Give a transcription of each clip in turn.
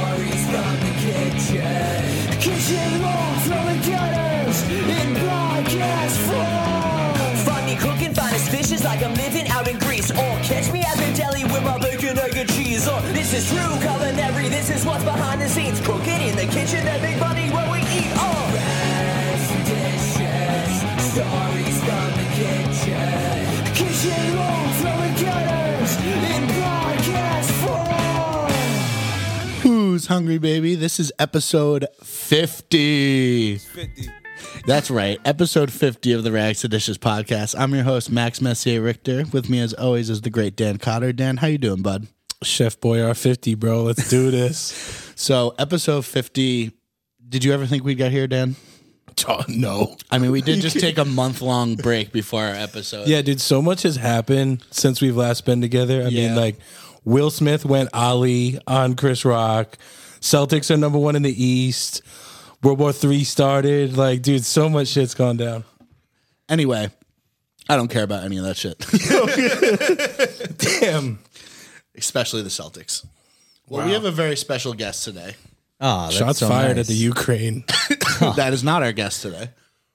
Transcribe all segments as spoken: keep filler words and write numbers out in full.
Stories from the kitchen. Kitchen roll from the gutters in broadcast form. Find me cooking finest fishes like I'm living out in Greece. Or catch me at the deli with my bacon, egg, and cheese. Or this is true culinary, this is what's behind the scenes. Cooking in the kitchen and big money where we eat. Oh, best dishes. Stories from the kitchen. Kitchen roll from the gutters in broadcast form. Who's hungry, baby? This is episode fifty. fifty. That's right, episode fifty of the Rags to Dishes podcast. I'm your host, Max Messier Richter. With me, as always, is the great Dan Cotter. Dan, how you doing, bud? Chef Boyar fifty, bro. Let's do this. So, episode fifty. Did you ever think we'd get here, Dan? Oh, no. I mean, we did just take a month-long break before our episode. Yeah, dude, so much has happened since we've last been together. I Yeah. mean, like, Will Smith went Ali on Chris Rock. Celtics are number one in the East. World War Three started. Like, dude, so much shit's gone down. Anyway, I don't care about any of that shit. Damn. Especially the Celtics. Well, Wow. we have a very special guest today. Oh, that's Shots so fired nice. at the Ukraine. That is not our guest today.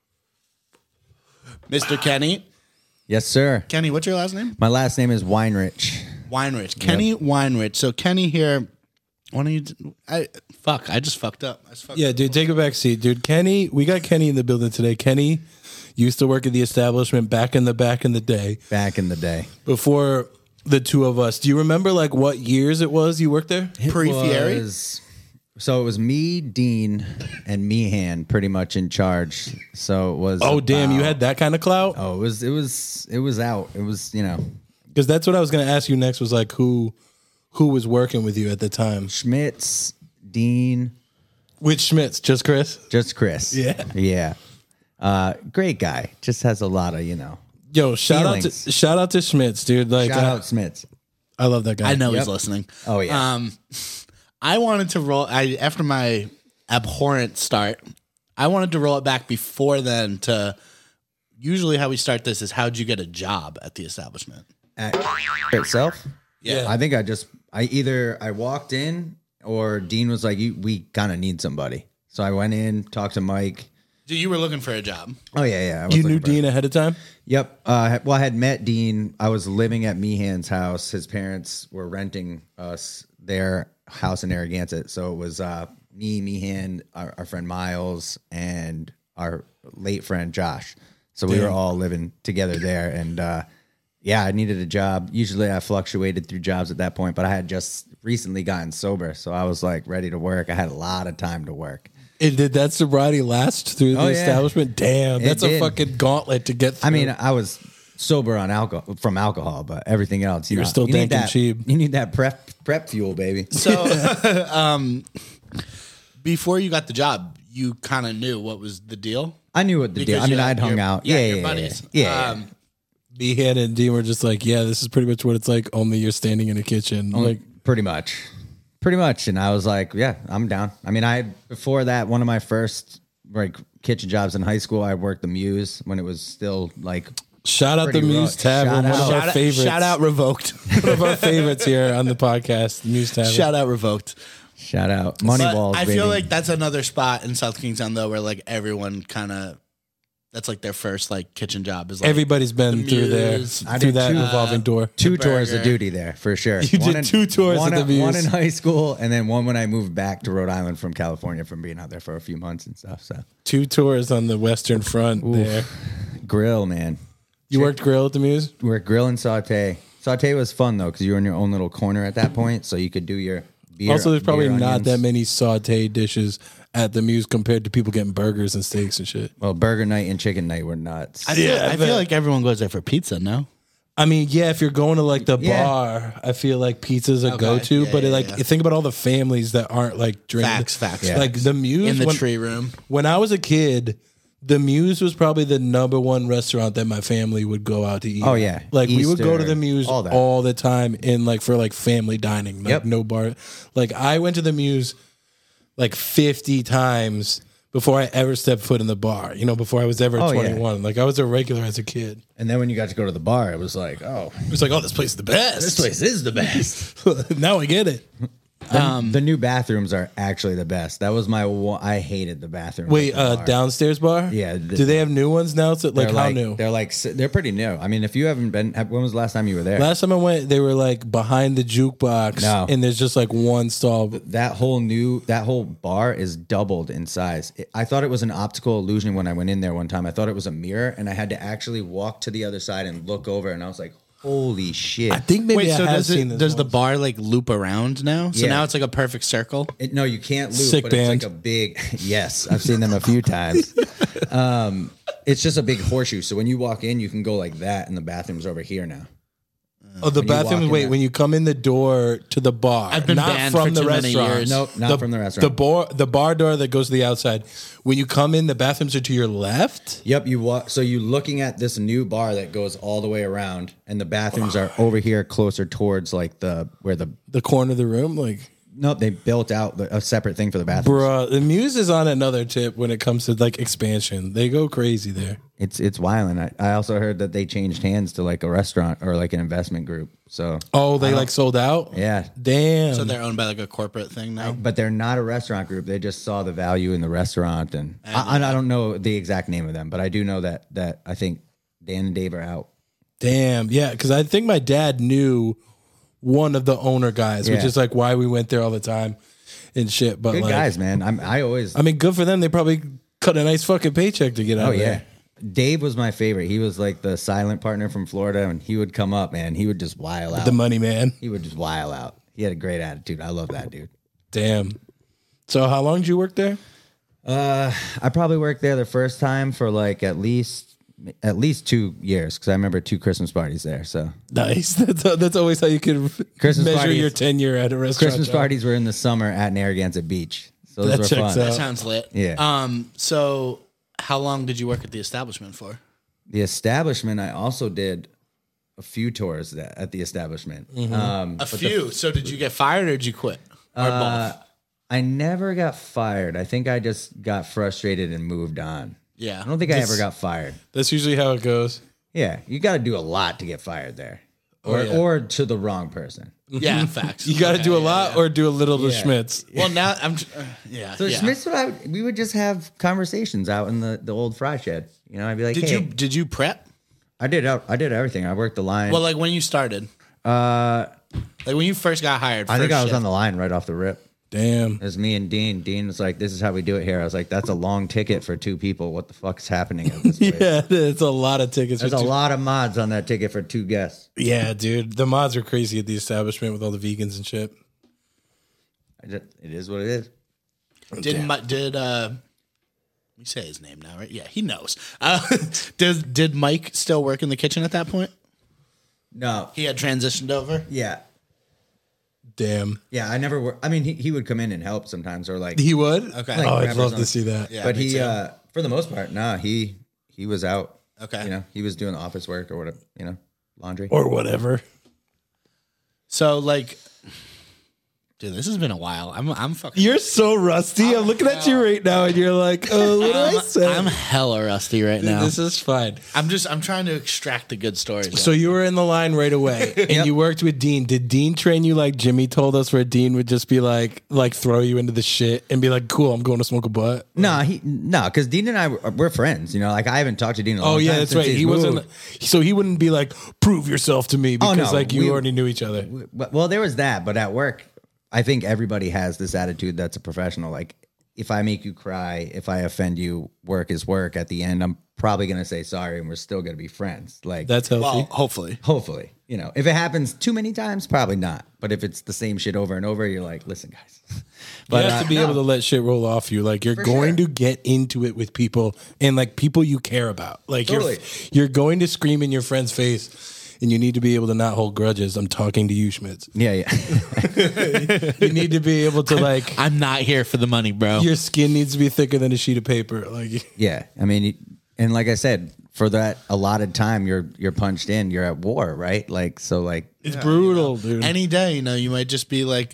Mister Kenny. Yes, sir. Kenny, what's your last name? My last name is Weinrich. Weinrich. Kenny Weinrich. So Kenny here, why don't you, I, fuck, I just fucked up. I just fucked Yeah, up. dude, take a back seat. Dude, Kenny, we got Kenny in the building today. Kenny used to work at the establishment back in the back in the day Back in the day. before the two of us. Do you remember, like, what years it was you worked there? Pre-Fieri? Was- So it was me, Dean, and Meehan pretty much in charge. So it was. Oh, damn, you about- had that kind of clout? Oh, it was. It was. It was out. It was. You know, Because that's what I was going to ask you next was, like, who who was working with you at the time? Schmitz, Dean, Which Schmitz? Just Chris? just Chris. Yeah. Yeah. Uh, great guy. Just has a lot of you know. Yo, shout out Feelings. to shout out to Schmitz, dude. Like, Shout I, out Schmitz. I love that guy. I know Yep. he's listening. Oh yeah. Um, I wanted to roll, I after my abhorrent start, I wanted to roll it back before then to, usually how we start this is how'd you get a job at the establishment? At itself. Yeah. I think I just I either I walked in or Dean was like, you, we kind of need somebody. So I went in, talked to Mike. So you were looking for a job. Oh yeah, yeah. I was You knew looking for- Dean ahead of time? Yep. Uh, well, I had met Dean. I was living at Meehan's house. His parents were renting us their house in Narragansett. So it was uh, me, Meehan, our, our friend Miles, and our late friend Josh. So we Damn. were all living together there. And uh, yeah, I needed a job. Usually I fluctuated through jobs at that point, but I had just recently gotten sober. So I was like ready to work. I had a lot of time to work. And did that sobriety last through the Oh, yeah. establishment? Damn, It that's a did. fucking gauntlet to get through. I mean, I was sober on alcohol from alcohol, but everything else, you, You were know, still you need danking that, cheap. You need that prep prep fuel, baby. So, um, before you got the job, you kind of knew what was the deal. I knew what the deal. I Because mean, you're- I'd hung you're- out. yeah, Yeah, your yeah, buddies. yeah, yeah. yeah. Um, Meehan and Dean were just like, yeah, this is pretty much what it's like, only you're standing in a kitchen. Like, Pretty much, pretty much. And I was like, yeah, I'm down. I mean, I before that, one of my first like kitchen jobs in high school, I worked the Muse when it was still like shout out the Pretty Muse rough. Tavern, Shout one of out. our shout, out, favorites. shout out Revoked. One of our favorites here on the podcast, the Muse Tavern. Shout out Revoked. shout out But Moneyballs. I baby. feel like that's another spot in South Kingstown though, where like everyone kind of, that's like their first like kitchen job is like Everybody's been the through there, Muse. I through did that two, revolving uh, door. two the tours of burger. duty there for sure. You did in- two tours one, at the Muse. One in high school, and then one when I moved back to Rhode Island from California from being out there for a few months and stuff. So Two tours on the Western Front there. grill, man. You worked grill at the Muse? We're grill and saute. Saute was fun though because you were in your own little corner at that point, so you could do your beer. Also, there's probably beer not onions. that many saute dishes at the Muse compared to people getting burgers and steaks and shit. Well, burger night and chicken night were nuts. I feel, Yeah, I I feel bet. like everyone goes there for pizza. No, I mean, yeah, if you're going to like the Yeah. bar, I feel like pizza's a Okay. go-to. Yeah, but it, yeah, like, yeah. think about all the families that aren't like drinking. facts, facts. Yeah. Like the Muse In the when, tree room. when I was a kid, the Muse was probably the number one restaurant that my family would go out to eat. Oh, yeah. like we would go to Easter, the Muse all all, that. the time in like for like family dining. Like Yep. no bar. Like I went to the Muse like fifty times before I ever stepped foot in the bar. You know, before I was ever Oh, yeah. twenty-one. Like I was a regular as a kid. And then when you got to go to the bar, it was like, oh, It was like, oh, this place is the best. this place is the best. Now I get it. The, the new bathrooms are actually the best. That was my one, I hated the bathrooms. Wait, at the uh, bar. downstairs bar? Yeah, the- Do they have new ones now? So, like, They're how like, new? They're like si- they're pretty new. I mean, if you haven't been, when was the last time you were there? Last time I went, they were like behind the jukebox, No. and there's just like one stall. that whole new that whole bar is doubled in size. It, I thought it was an optical illusion when I went in there one time. I thought it was a mirror, and I had to actually walk to the other side and look over, and I was like, "Holy shit!" I think maybe Wait, I so have does, seen it, this. does the once. bar like loop around now? So Yeah. now it's like a perfect circle. It, no, you can't loop, Sick but band. it's like a big. Yes, I've seen them a few times. Um, it's just a big horseshoe. So when you walk in, you can go like that, and the bathroom's over here now. Oh, the when you walk bathroom. in Wait, there- when you come in the door to the bar, I've been not banned from for the too many restaurant. years. Nope, not the, from the The restaurant. bar, the bar door that goes to the outside. When you come in, the bathrooms are to your left. Yep, you walk. So you're looking at this new bar that goes all the way around, and the bathrooms are over here, closer towards like the where the. The corner of the room, like, Nope, they built out the, a separate thing for the bathrooms. bruh, the Muse is on another tip when it comes to like expansion. They go crazy there. It's it's wild. I, I also heard that they changed hands to like a restaurant or like an investment group. So Oh, they like sold out. yeah, Damn. So they're owned by like a corporate thing now. but they're not a restaurant group. They just saw the value in the restaurant, and I, I don't know the exact name of them, but I do know that that I think Dan and Dave are out. Damn. Yeah, because I think my dad knew one of the owner guys, which Yeah. is like why we went there all the time and shit. But Good like, guys, man. I'm I always. I mean, good for them. They probably cut a nice fucking paycheck to get out oh of yeah. there. Dave was my favorite. He was like the silent partner from Florida, and he would come up, man. He would just wild out. The money man. He would just wild out. He had a great attitude. I love that dude. Damn. So how long did you work there? Uh, I probably worked there the first time for like at least at least two years because I remember two Christmas parties there. So Nice. That's that's always how you can Christmas measure parties- your tenure at a restaurant. Christmas job. parties were in the summer at Narragansett Beach. So those That were checks fun. out. That sounds lit. Yeah. Um. So how long did you work at the establishment for? The establishment, I also did a few tours that, at the establishment. Um, A few. so did you get fired or did you quit? Or uh, both? I never got fired. I think I just got frustrated and moved on. Yeah. I don't think I This- ever got fired. That's usually how it goes. Yeah, you got to do a lot to get fired there, or yeah. or to the wrong person. Yeah. Facts. You got to Okay, do a yeah, lot yeah. or do a little to Yeah. Schmitz. Well, now I'm. j- Uh, yeah. So yeah. Schmitz, would I, we would just have conversations out in the, the old fry shed. You know, I'd be like, Did hey, you did you prep? I did out- I did everything. I worked the line. Well, like when you started, uh, like when you first got hired. I think first I was shift. on the line right off the rip. Damn. It was me and Dean. Dean was like, "This is how we do it here." I was like, "That's a long ticket for two people. What the fuck is happening at this place?" Yeah, it's a lot of tickets. There's for a two- lot of mods on that ticket for two guests. Yeah, dude. The mods are crazy at the establishment with all the vegans and shit. I just, it is what it is. Did Mi- did uh? We say his name now, right? Yeah, he knows. Uh, did did Mike still work in the kitchen at that point? No, He had transitioned over. yeah, Damn. yeah. I never. Wor- I mean, he, he would come in and help sometimes, or like, He would? Okay. Like oh, I'd rappers love on- to see that. Yeah, but me he, too. uh, for the most part, nah, he he was out. Okay. You know, he was doing office work or whatever. You know, laundry. Or whatever. So like, dude, this has been a while. I'm I'm fucking. You're so rusty. I'm looking at you right now and you're like, oh, what do I I'm, say? I'm hella rusty right now. This is fine. I'm just I'm trying to extract the good stories. So you were in the line right away, and Yep. you worked with Dean. Did Dean train you like Jimmy told us, where Dean would just be like, like throw you into the shit and be like, "Cool, I'm going to smoke a butt." No, he no, because Dean and I were, we're friends. You know, like I haven't talked to Dean in a long Oh time. yeah, that's since right. he's He wasn't. moved. So he wouldn't be like, "Prove yourself to me," Oh, because no, like you we- already knew each other. Well, well, there was that, but at work, I think everybody has this attitude that's a professional. Like, if I make you cry, if I offend you, work is work. At the end, I'm probably gonna say sorry, and we're still gonna be friends. Like, That's healthy. well, hopefully. hopefully, you know, if it happens too many times, probably not. But if it's the same shit over and over, you're like, listen, guys. But you have uh, to be no. able to let shit roll off you. Like you're For going sure. to get into it with people and like people you care about. Like Totally. you're you're going to scream in your friend's face, and you need to be able to not hold grudges. I'm talking to you, Schmitz. Yeah, yeah. You need to be able to like I'm not here for the money, bro. your skin needs to be thicker than a sheet of paper. Like Yeah, I mean, and like I said, for that allotted time, you're you're punched in. You're at war, right? Like, so, like, it's brutal, dude. Any day, you know, you might just be like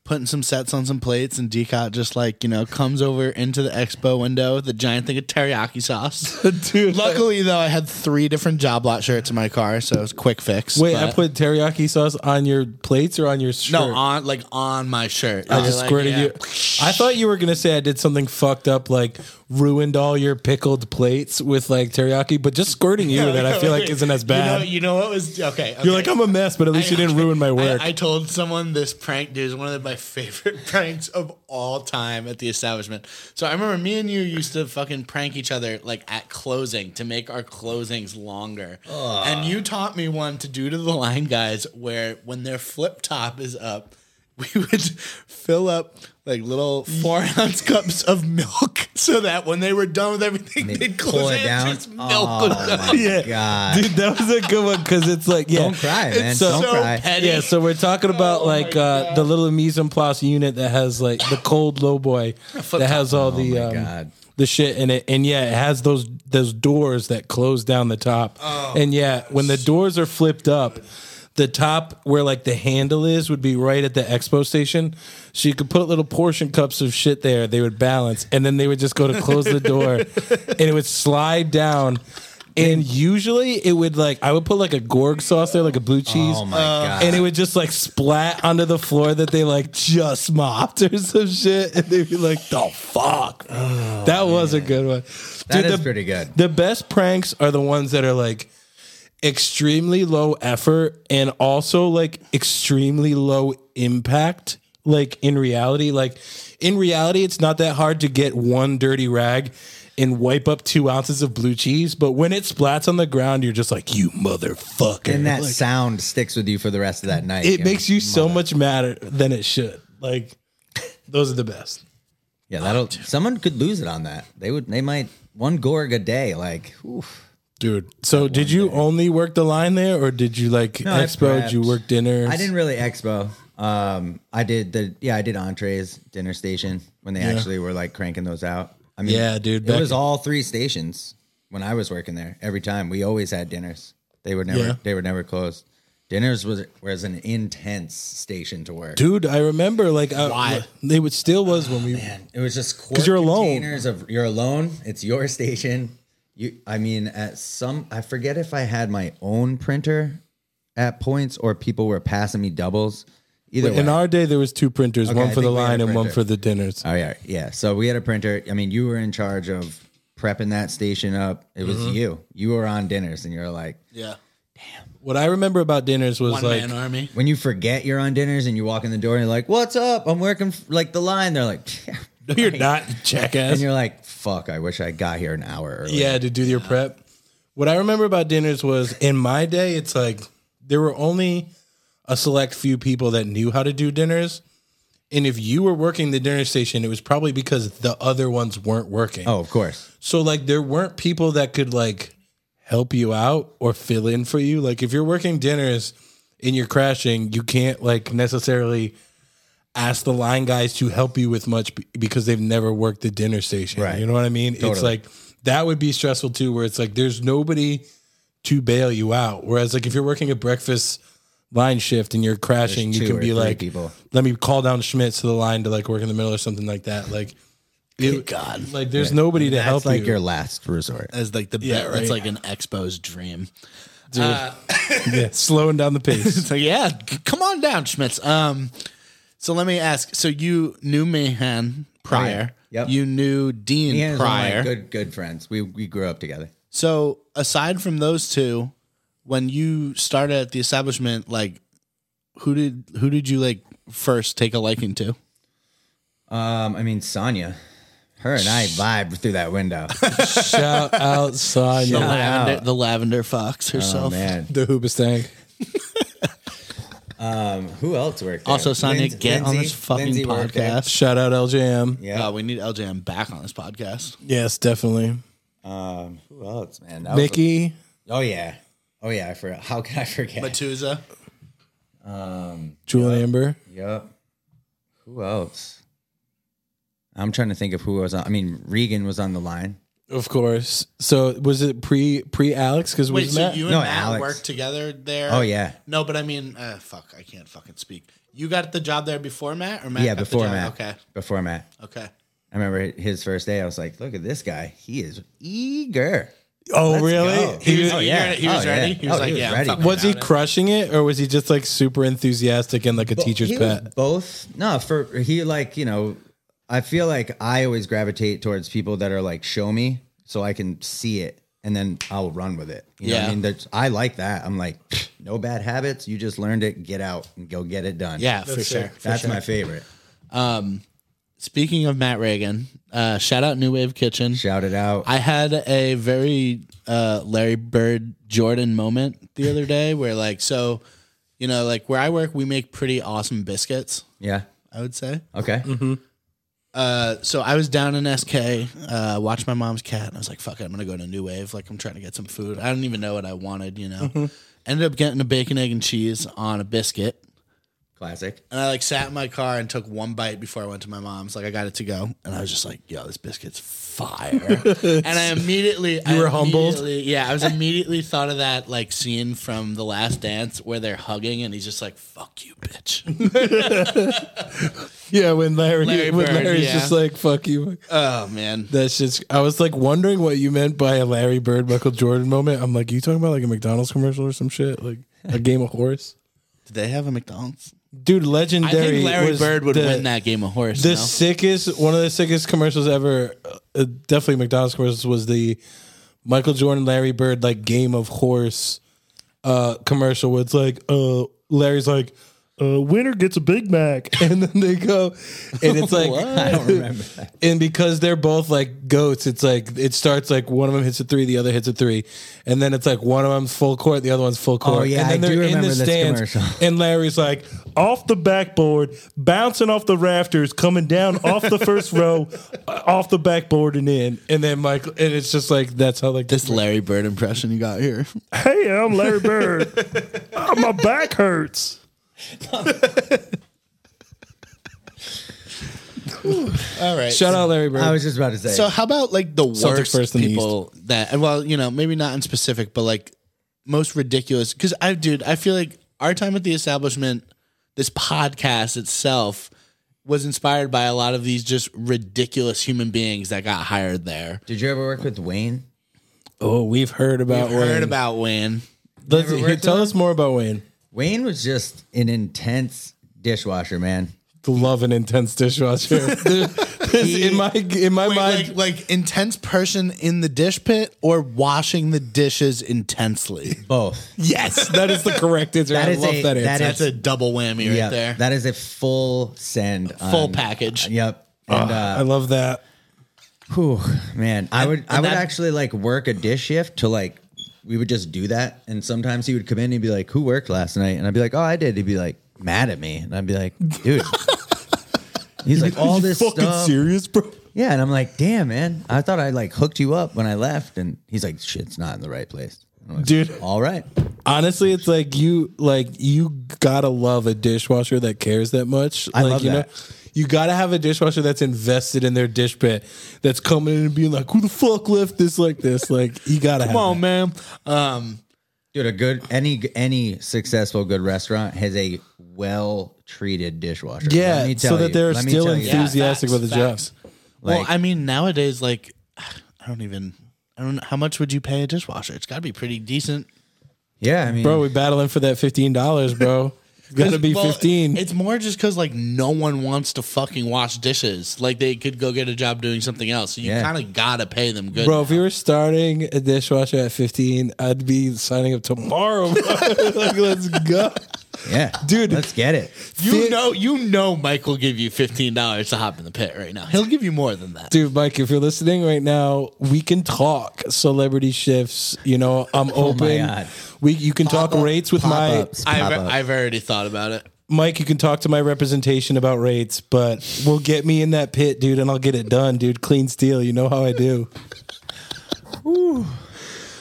putting some sets on some plates, and Decot just like, you know, comes over into the expo window with a giant thing of teriyaki sauce. Dude, Luckily, though, I had three different Job Lot shirts in my car, so it was a quick fix. wait, but- I put teriyaki sauce on your plates or on your shirt? no on like on my shirt. I just Like, squirted yeah. you. I thought you were gonna say I did something fucked up, like ruined all your pickled plates with like teriyaki, but just squirting you that I feel like isn't as bad. You know, you know what was okay? okay. You're like, I'm a mess, but at least you didn't ruin my work. I, I told someone this prank, dude, is one of my favorite pranks of all time at the establishment. So I remember me and you used to fucking prank each other like at closing to make our closings longer. And you taught me one to do to the line guys where when their flip top is up, we would fill up like little four ounce cups of milk so that when they were done with everything, They they'd pull close it it down? Just milk Oh, was my out. yeah, God. dude, that was a good one because it's like, yeah, Don't cry, man. so- Don't so cry. petty. yeah. So we're talking about Oh like my uh, God. the little mise en place unit that has like the cold low boy that has all the Oh my um, God. the shit in it, and yeah, it has those those doors that close down the top, Oh. and yeah, when the doors are flipped up. The top where like the handle is would be right at the expo station. So you could put little portion cups of shit there. They would balance. And then they would just go to close the door and it would slide down. And usually it would like, I would put like a Gorg sauce there, like a blue cheese. Oh my God. And it would just like splat onto the floor that they like just mopped or some shit. And they'd be like, the fuck. that was a good one. That is the, pretty good. The best pranks are the ones that are like, extremely low effort and also like extremely low impact. Like in reality, like in reality, it's not that hard to get one dirty rag and wipe up two ounces of blue cheese. But when it splats on the ground, you're just like, you motherfucker. And that Like, sound sticks with you for the rest of that night. it you makes know? you so much madder than it should. Like those are the best. Yeah, that'll. Someone could lose it on that. They would. They might one Gorg a day. Like, oof. Dude, so did you only work the line there, or did you like No, I expo? Did you prepped. work dinners? I didn't really expo. Um, I did the yeah, I did entrees, dinner station when they actually were like cranking those out. I mean, Yeah, dude, it back- was all three stations when I was working there. Every time we always had dinners. They were never Yeah. they were never closed. Dinners was was an intense station to work. Dude, I remember like I, Why? they would still was when we Man, it was just 'Cause you're alone. containers of you're alone. It's your station. You, I mean, at some, I forget if I had my own printer at points or people were passing me doubles. Either way. in our day there was two printers, Okay, one I for the think we had line a and one printer. for the dinners. Oh yeah, yeah. So we had a printer. I mean, you were in charge of prepping that station up. It was Mm-hmm. you. You were on dinners, and you're like, Yeah. What I remember about dinners was One like man army. when you forget you're on dinners and you walk in the door and you're like, "What's up? I'm working f- like the line." They're like, no, you're not, you jackass. and you're like, "Fuck! I wish I got here an hour early." Yeah, to do your prep. What I remember about dinners was in my day, it's like there were only a select few people that knew how to do dinners. And if you were working the dinner station, it was probably because the other ones weren't working. Oh, of course. So like there weren't people that could like help you out or fill in for you. Like if you're working dinners and you're crashing, you can't like necessarily ask the line guys to help you with much be- because they've never worked the dinner station. Right. You know what I mean? It's Totally. like that would be stressful too, where it's like there's nobody to bail you out. Whereas like if you're working a breakfast line shift and you're crashing, There's you two can or be three like, people. let me call down Schmitz to the line to like work in the middle or something like that. Like, it, God. like there's nobody to That's help like you. your last resort. As like the Yeah, yeah, that's right. like an expo's dream. Yeah, slowing down the pace. So yeah, c- come on down, Schmitz. Um, so let me ask. So you knew Mahan prior. Yep. You knew Dean Me and his one of my prior. good good friends. We we grew up together. So aside from those two, when you started at the establishment, like who did who did you like first take a liking to? Um, I mean Sonia, her and I vibed through that window. Shout out The Sonya, lavender, out. the lavender fox Oh herself. man, the Hoobastank. um, who else worked there? Also, Sonia, Lindsay- get on Lindsay- this fucking Lindsay worked there. podcast. Shout out L J M. Yeah. Uh, we need L J M back on this podcast. Yes, definitely. Um, who else, man? That was a- Mickey. oh yeah, oh yeah. I forgot. How can I forget? Matuza. Julian Amber. Yep. Who else? I'm trying to think of who was on. I mean, Regan was on the line. Of course. So was it pre pre Alex? Because Wait, was so Matt? you and No, Matt Alex. worked together there? Oh, yeah. No, but I mean, uh, fuck, I can't fucking speak. You got the job there before Matt, or Matt? Yeah, got the before job? Matt. Okay, Before Matt. okay. I remember his first day. I was like, look at this guy. He is eager. oh, Let's really? go. He was, Oh, he yeah. was- he was Oh, ready. yeah. He was Oh, like, he was yeah, I'm ready. fucking Was he about it. crushing it, or was he just like super enthusiastic and like a teacher's he was pet? both. No, for he like, you know, I feel like I always gravitate towards people that are like, show me so I can see it and then I'll run with it. You know what Yeah. I mean? There's, I like that. I'm like, no bad habits. You just learned it. Get out and go get it done. Yeah, for sure. for That's sure. my favorite. Speaking of Matt Reagan, uh, shout out New Wave Kitchen. Shout it out. I had a very uh, Larry Bird Jordan moment the other day where, like, so, you know, like where I work, we make pretty awesome biscuits, yeah. I would say. Okay. Uh, so I was down in S K, uh, watched my mom's cat, and I was like, fuck it, I'm going to go to New Wave. Like, I'm trying to get some food. I don't even know what I wanted, you know? Ended up getting a bacon, egg, and cheese on a biscuit. Classic. And I like sat in my car and took one bite before I went to my mom's. Like I got it to go, and I was just like, "Yo, this biscuit's fire!" and I immediately, you I were humbled? immediately- Yeah, I was immediately thought of that like scene from The Last Dance where they're hugging, and he's just like, "Fuck you, bitch." Yeah, when Larry, Larry when Bird, Larry's yeah. just like, fuck you. Oh man, That's just, I was like wondering what you meant by a Larry Bird, Michael Jordan moment. I'm like, you talking about like a McDonald's commercial or some shit? Like a game of horse? did they have a McDonald's? Dude, I legendary. think Larry was Bird would the, win that game of horse. The no? sickest, one of the sickest commercials ever, uh, definitely McDonald's commercials, was the Michael Jordan, Larry Bird, like game of horse uh, commercial where it's like, uh, Larry's like, uh, winner gets a Big Mac. And then they go, and it's like, I don't remember that. and because they're both like goats, it's like, it starts like one of them hits a three, the other hits a three. And then it's like one of them's full court, the other one's full court. Oh, yeah, and then I they're do in remember the this stands. commercial. And Larry's like, off the backboard, bouncing off the rafters, coming down off the first row, uh, off the backboard and in. And then Michael, and it's just like, that's how like this Larry Bird impression you got here. hey, I'm Larry Bird. Oh, my back hurts. All right. Shout out Larry Bird. I was just about to say. So how about like the Celtics worst first in the people that, well, you know, maybe not in specific, but like most ridiculous? Because I, dude, I feel like our time at the establishment, this podcast itself was inspired by a lot of these just ridiculous human beings that got hired there. Did you ever work with Wayne? oh, we've heard about I've Wayne. heard about Wayne. Let's, Never here, worked tell with us more about Wayne. Wayne was just an intense dishwasher, man. Love an intense dishwasher. in my in my Wait, mind, like, like intense person in the dish pit or washing the dishes intensely? Both. yes, that is the correct answer. That I is love a- that answer. that That's a double whammy Yeah, right there. that is a full send. Full on- package. Yep. And I uh, love that. whew, man, I would I and would that- actually like work a dish shift to like we would just do that. And sometimes he would come in and he'd be like, "Who worked last night?" And I'd be like, "Oh, I did." He'd be like mad at me, and I'd be like, "Dude." He's like, all this fucking stuff. serious, bro. Yeah, and I'm like, damn, man. I thought I like hooked you up when I left. And he's like, shit's not in the right place. I'm like, Dude. All right. Honestly, it's like you like you gotta love a dishwasher that cares that much. I like, love you that. know, you gotta have a dishwasher that's invested in their dish pit, that's coming in and being like, "Who the fuck left this like this?" Like, you gotta have Come on, that. man. Um, Dude, a good any any successful good restaurant has a well treated dishwasher. Yeah, Let me tell so that you. they're Let me still tell you. enthusiastic Yeah, about the facts, job. well, Like- I mean, nowadays, like, I don't even, I don't know, how much would you pay a dishwasher? It's got to be pretty decent. Yeah, I mean, Bro, we battling for that fifteen dollars, bro. It's gotta be Well, fifteen. It's more just because, like, no one wants to fucking wash dishes. Like, they could go get a job doing something else. So you Yeah. kind of got to pay them good. Bro, if we were starting a dishwasher at fifteen, I'd be signing up tomorrow. Bro. Like, let's go. yeah, Dude. let's get it. You Fi- know, you know, Mike will give you fifteen dollars to hop in the pit right now. He'll give you more than that. Dude, Mike, if you're listening right now, we can talk celebrity shifts. You know, I'm Oh my open. God. We you can talk Pop-up- rates with my pop-ups, I've, pop-up. I've already thought about it. Mike, you can talk to my representation about rates, but we'll get me in that pit, dude, and I'll get it done, dude. Clean steel. You know how I do.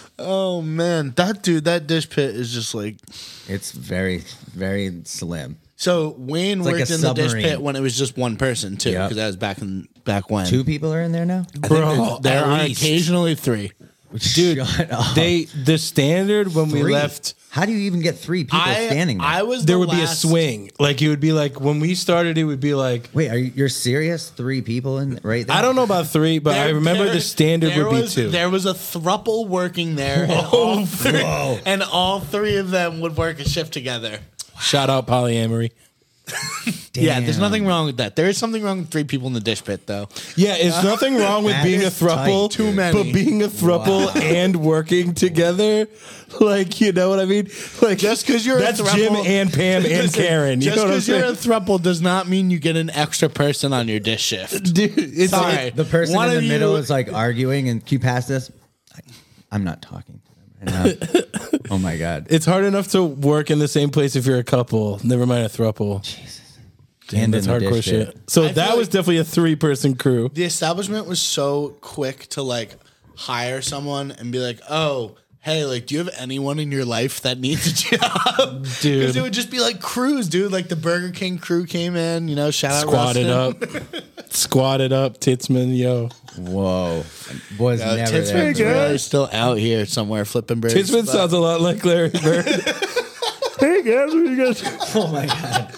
Oh man, that dude, that dish pit is just like It's very very slim. So Wayne like worked a in the dish submarine. pit when it was just one person too, Yep. because that was back in back when. Two people are in there now. Bro, there at are least. occasionally three. Dude, Shut up. they the standard when we Three. left, How do you even get three people I standing there? I was there the would be a last- swing. Like it would be like when we started, it would be like Wait, are you you're serious? Three people in right there? I don't know about three, but I There- remember there- the standard there would be was, two. There was a thruple working there, and, all three, and all three of them would work a shift together. Shout out polyamory. Yeah, there's Damn. nothing wrong with that. There is something wrong with three people in the dish pit, though. Yeah, it's nothing wrong with That being a is throuple, tight, Too many. but being a throuple and working together, like you know what I mean? Like Just 'cause you're a that's throuple- Jim and Pam and Listen, Karen. You Just know what I'm because you're a saying? thruple does not mean you get an extra person on your dish shift. Dude, it's Sorry. like, The person One in the of you- middle is like arguing, and can you pass this? I, I'm not talking to them right now. Oh my god! it's hard enough to work in the same place if you're a couple. Never mind a throuple. Damn, And that's in the hardcore dish shit. pit. So I that feel was like- definitely a three person crew. The establishment was so quick to like hire someone and be like, oh, hey, like, do you have anyone in your life that needs a job? Dude. Because it would just be like crews, dude. Like the Burger King crew came in, you know, shout out Squatted Rustin. up, squatted up, Titsman, yo. Whoa, was Uh, never there. Titsman's really still out here somewhere flipping birds. Titsman but- sounds a lot like Larry Bird. Hey guys, what you guys? Oh my god!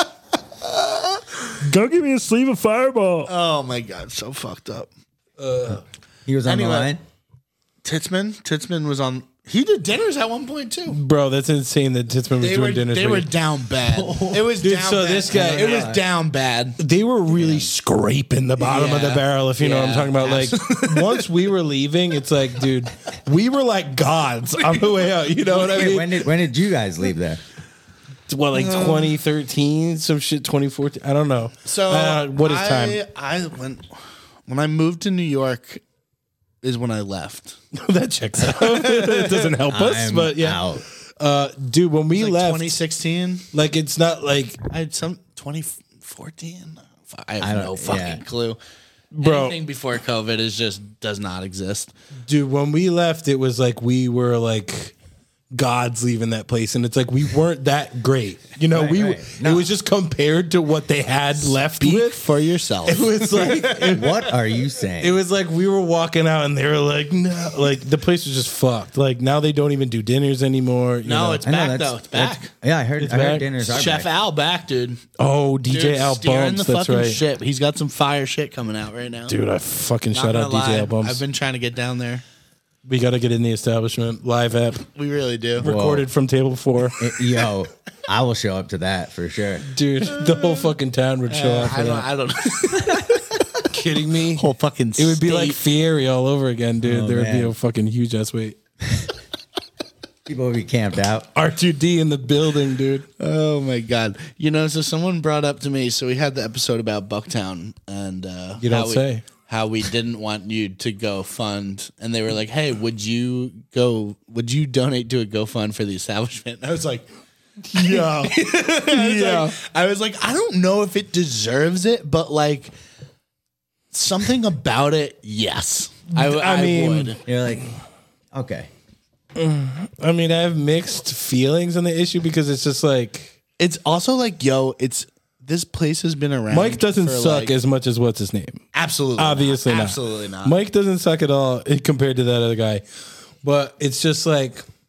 Go give me a sleeve of Fireball. Oh my god, so fucked up. He was on Anyway. the line. Titsman, Titsman was on. He did dinners at one point too. Bro, that's insane that Titsman was They doing were dinners. they for were you. down bad. It was Dude, down so bad. this guy- it was down bad. They were really scraping the bottom of the Yeah. barrel, if you know what I'm Yeah, talking about. Like, once we were leaving, it's like, dude, we were like gods on the way out. You know what I Wait, mean? when did when did you guys leave there? What, like twenty thirteen, some shit, twenty fourteen? I don't know. So Uh, what is I, time? I went when I moved to New York is when I left. That checks out. It doesn't help us, I'm but yeah. out. Uh, dude, when we Like left, twenty sixteen. like it's not like, I had some twenty fourteen. I have I don't- no fucking yeah. clue. Bro. Anything before COVID is just does not exist. dude, when we left, it was like we were like gods leaving that place, and it's like we weren't that great. You know, Right, we right. it No. was just compared to what they had left Speak with. for yourself. It was like it, What are you saying? it was like we were walking out, and they were like, no, like the place was just fucked. Like now they don't even do dinners anymore. you No, know? it's I know, back that's- though. It's that's- back. Yeah, I heard. It's I heard back. dinners are Chef back. Al back, dude. oh D J Dude, Al steering Bumps. the That's fucking right, ship. He's got some fire shit coming out right now. dude. I fucking Not shout gonna out D J lie, Al Bumps. I've been trying to get down there. we got to get in the establishment live app We really do. recorded from table four. Eh, Yo, I will show up to that for sure. Dude, the whole fucking town would show up for I don't. that. I don't. Kidding me? Whole fucking. It would be like state. Fieri all over again, dude. Oh, there would be man. a fucking huge ass wait. People will be camped out. R two D in the building, dude. Oh my god! You know, so someone brought up to me. So we had the episode about Bucktown, and uh, You don't how we, say. how we didn't want you to go fund, and they were like, "Hey, would you go? Would you donate to a GoFund for the establishment?" And I was like, Yeah. yeah. I was like, I don't know if it deserves it, but like something about it, yes. I, w- I I mean- would. You're like, okay. I mean, I have mixed feelings on the issue because it's just like It's also like, yo, it's this place has been around. Mike doesn't for, suck like- as much as what's his name. absolutely, Obviously not. not. absolutely not. Mike doesn't suck at all compared to that other guy. But it's just like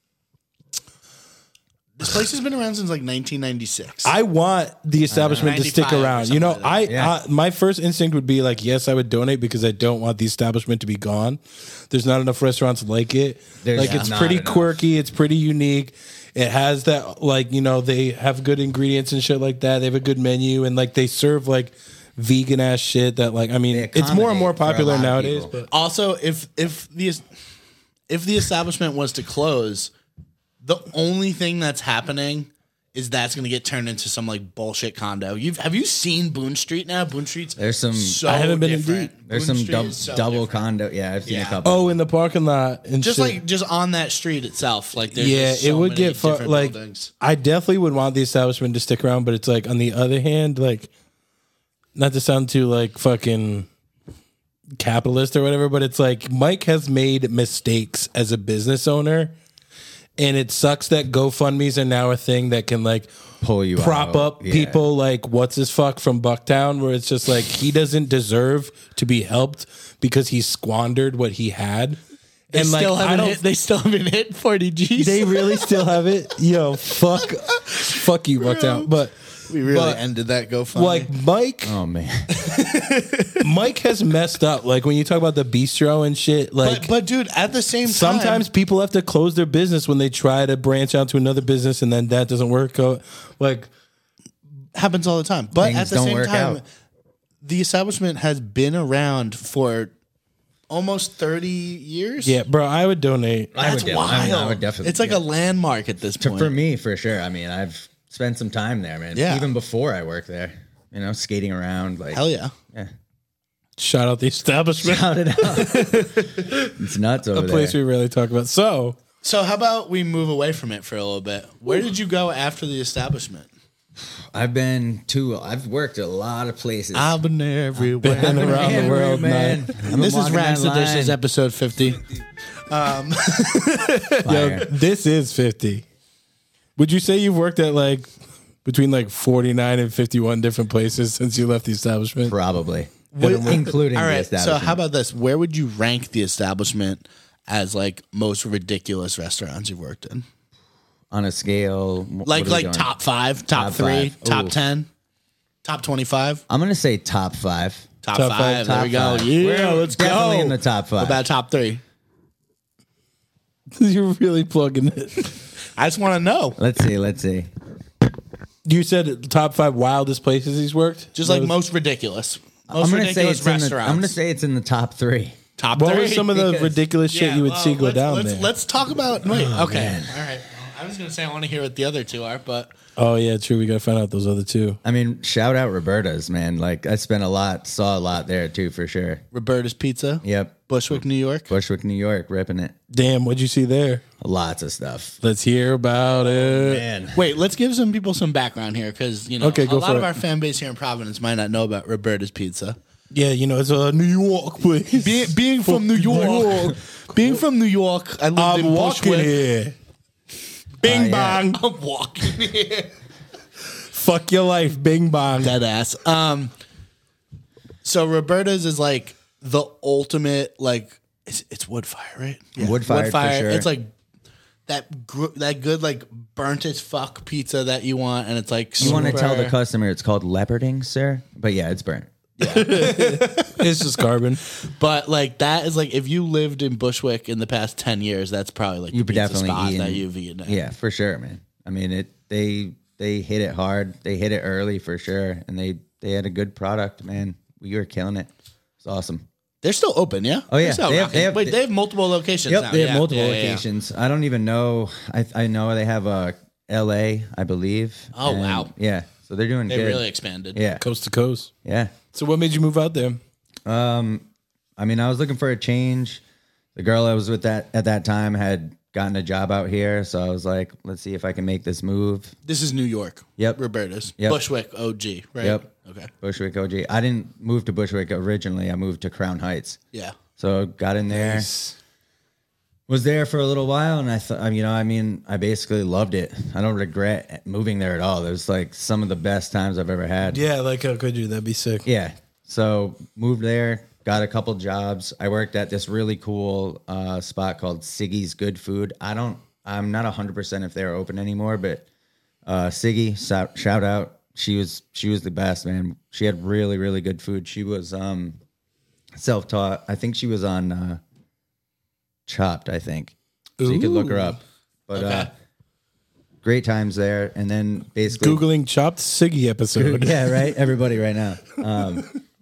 This place has been around since like nineteen ninety-six. I want the establishment to stick ninety-five or around. You know, something I, like Yeah. I my first instinct would be like, yes, I would donate because I don't want the establishment to be gone. There's not enough restaurants like it. There's like it's not pretty enough. quirky. It's pretty unique. It has that like you know they have good ingredients and shit like that. They have a good menu and like they serve like vegan ass shit that like I mean They it's more and more accommodate for a popular lot of nowadays. people. But also, if if the if the establishment was to close, the only thing that's happening is that's going to get turned into some like bullshit condo. You've have you seen Boone Street now? Boone Street's There's some. so I haven't been in different. deep. There's Boone some Street dub, is so double different. condo. Yeah, I've seen Yeah. a couple. oh, in the parking lot and Just shit. like just on that street itself. Like there's yeah, just it so would many get fu- different like buildings. I definitely would want the establishment to stick around, but it's like on the other hand, like not to sound too like fucking capitalist or whatever, but it's like Mike has made mistakes as a business owner, and it sucks that GoFundMe's are now a thing that can like pull you prop out. up Yeah. people like what's his fuck from Bucktown, where it's just like he doesn't deserve to be helped because he squandered what he had. They and still like I haven't don't hit, they still haven't hit forty G's. they really still have it. Yo, fuck fuck you, Bucktown. But we really but, ended that GoFundMe. like Mike Oh man, Mike has messed up. Like when you talk about the bistro and shit, like but, but dude, at the same time, sometimes people have to close their business when they try to branch out to another business and then that doesn't work out. Like happens all the time. But Things at the don't same work time, out. the establishment has been around for almost thirty years. yeah, bro, I would donate. I That's would de- wild. I mean, I would definitely- It's like yeah. a landmark at this To- point. for me for sure. I mean, I've spent some time there, man. Yeah. Even before I worked there, you know, skating around. Like, Hell yeah. yeah. Shout out the establishment. Shout it out. It's nuts over A place there. we rarely talk about. So So how about we move away from it for a little bit? Where did you go after the establishment? I've been to. I've worked a lot of places. I've been everywhere. been around the world, man. I'm This is walking Rags that to Dishes line. episode fifty. yo, Fire. this is fifty. Would you say you've worked at like between like forty-nine and fifty-one different places since you left the establishment? Probably, What- including All the right. So establishment. how about this? Where would you rank the establishment as like most ridiculous restaurants you've worked in? on a scale? what Like are we like going? top five, top, Top three, five. top Ooh. ten, top twenty-five, I'm gonna say top five. top, Top five. five, There top we go. five. Yeah, We're let's definitely go. in the top five. What about top three? You're really plugging it. I just want to know. Let's see. Let's see. You said top five wildest places he's worked? Just like Those- most ridiculous. Most I'm gonna say ridiculous it's in the, restaurants. I'm gonna say it's in the top three. top What three. was some of the because- ridiculous shit Yeah, you would well, see go let's, down let's, there? Let's talk about. Wait, okay, man. all right. I was gonna say I want to hear what the other two are, but Oh yeah, true. We gotta find out those other two. I mean, shout out Roberta's, man. Like I spent a lot, saw a lot there too, for sure. Roberta's Pizza, Yep. Bushwick, New York. Bushwick, New York, ripping it. Damn, what'd you see there? Lots of stuff. Let's hear about it. Man. Wait, let's give some people some background here because you know Okay, a go lot for of it. our fan base here in Providence might not know about Roberta's Pizza. Yeah, you know, it's a New York place. Being, being from New York, being from New York, I lived I'm in walking Bushwick. here. Bing Uh, yeah. bang. I'm walking here. Fuck your life. Bing bang. Dead ass. Um, so Roberta's is like the ultimate, like it's, it's wood fire, right? Yeah. Wood-fired for sure. It's like that gr- that good like burnt as fuck pizza that you want, and it's like You want to super- tell the customer it's called leoparding, sir? But yeah, it's burnt. It's just carbon. But like that is like if you lived in Bushwick in the past ten years, that's probably like You've the pizza definitely spot eaten. that you've eaten. At. Yeah, for sure, man. I mean, it. They they hit it hard. They hit it early for sure, and they they had a good product, man. We were killing it. It's awesome. They're still open, yeah. Oh, yeah. They're still They have- rocking. they have- Wait, they have multiple locations. Yep, now. they have Yeah, multiple yeah, yeah, yeah. locations. I don't even know. I I know they have a L A, I believe. Oh, And, wow. Yeah, so they're doing They good. really expanded. yeah, Coast to coast. yeah. So what made you move out there? Um, I mean, I was looking for a change. The girl I was with that at that time had gotten a job out here, so I was like, let's see if I can make this move. This is New York. Yep. Roberta's. Yep. Bushwick O G, right? Yep. Okay. Bushwick O G. I didn't move to Bushwick originally. I moved to Crown Heights. Yeah. So got in there, was there for a little while, and I thought, you know, I mean, I basically loved it. I don't regret moving there at all. It was like some of the best times I've ever had. Yeah, like how could you? That'd be sick. Yeah. So moved there, got a couple jobs. I worked at this really cool uh, spot called Siggy's Good Food. I don't, I'm not a hundred percent if they're open anymore, but uh, Siggy, so, shout out. She was, she was the best, man. She had really, really good food. She was um, self-taught. I think she was on uh, Chopped, I think. So you could look her up. But uh, Okay. great times there. And then basically Googling chopped Siggy episode. yeah, right. Everybody right now. Um,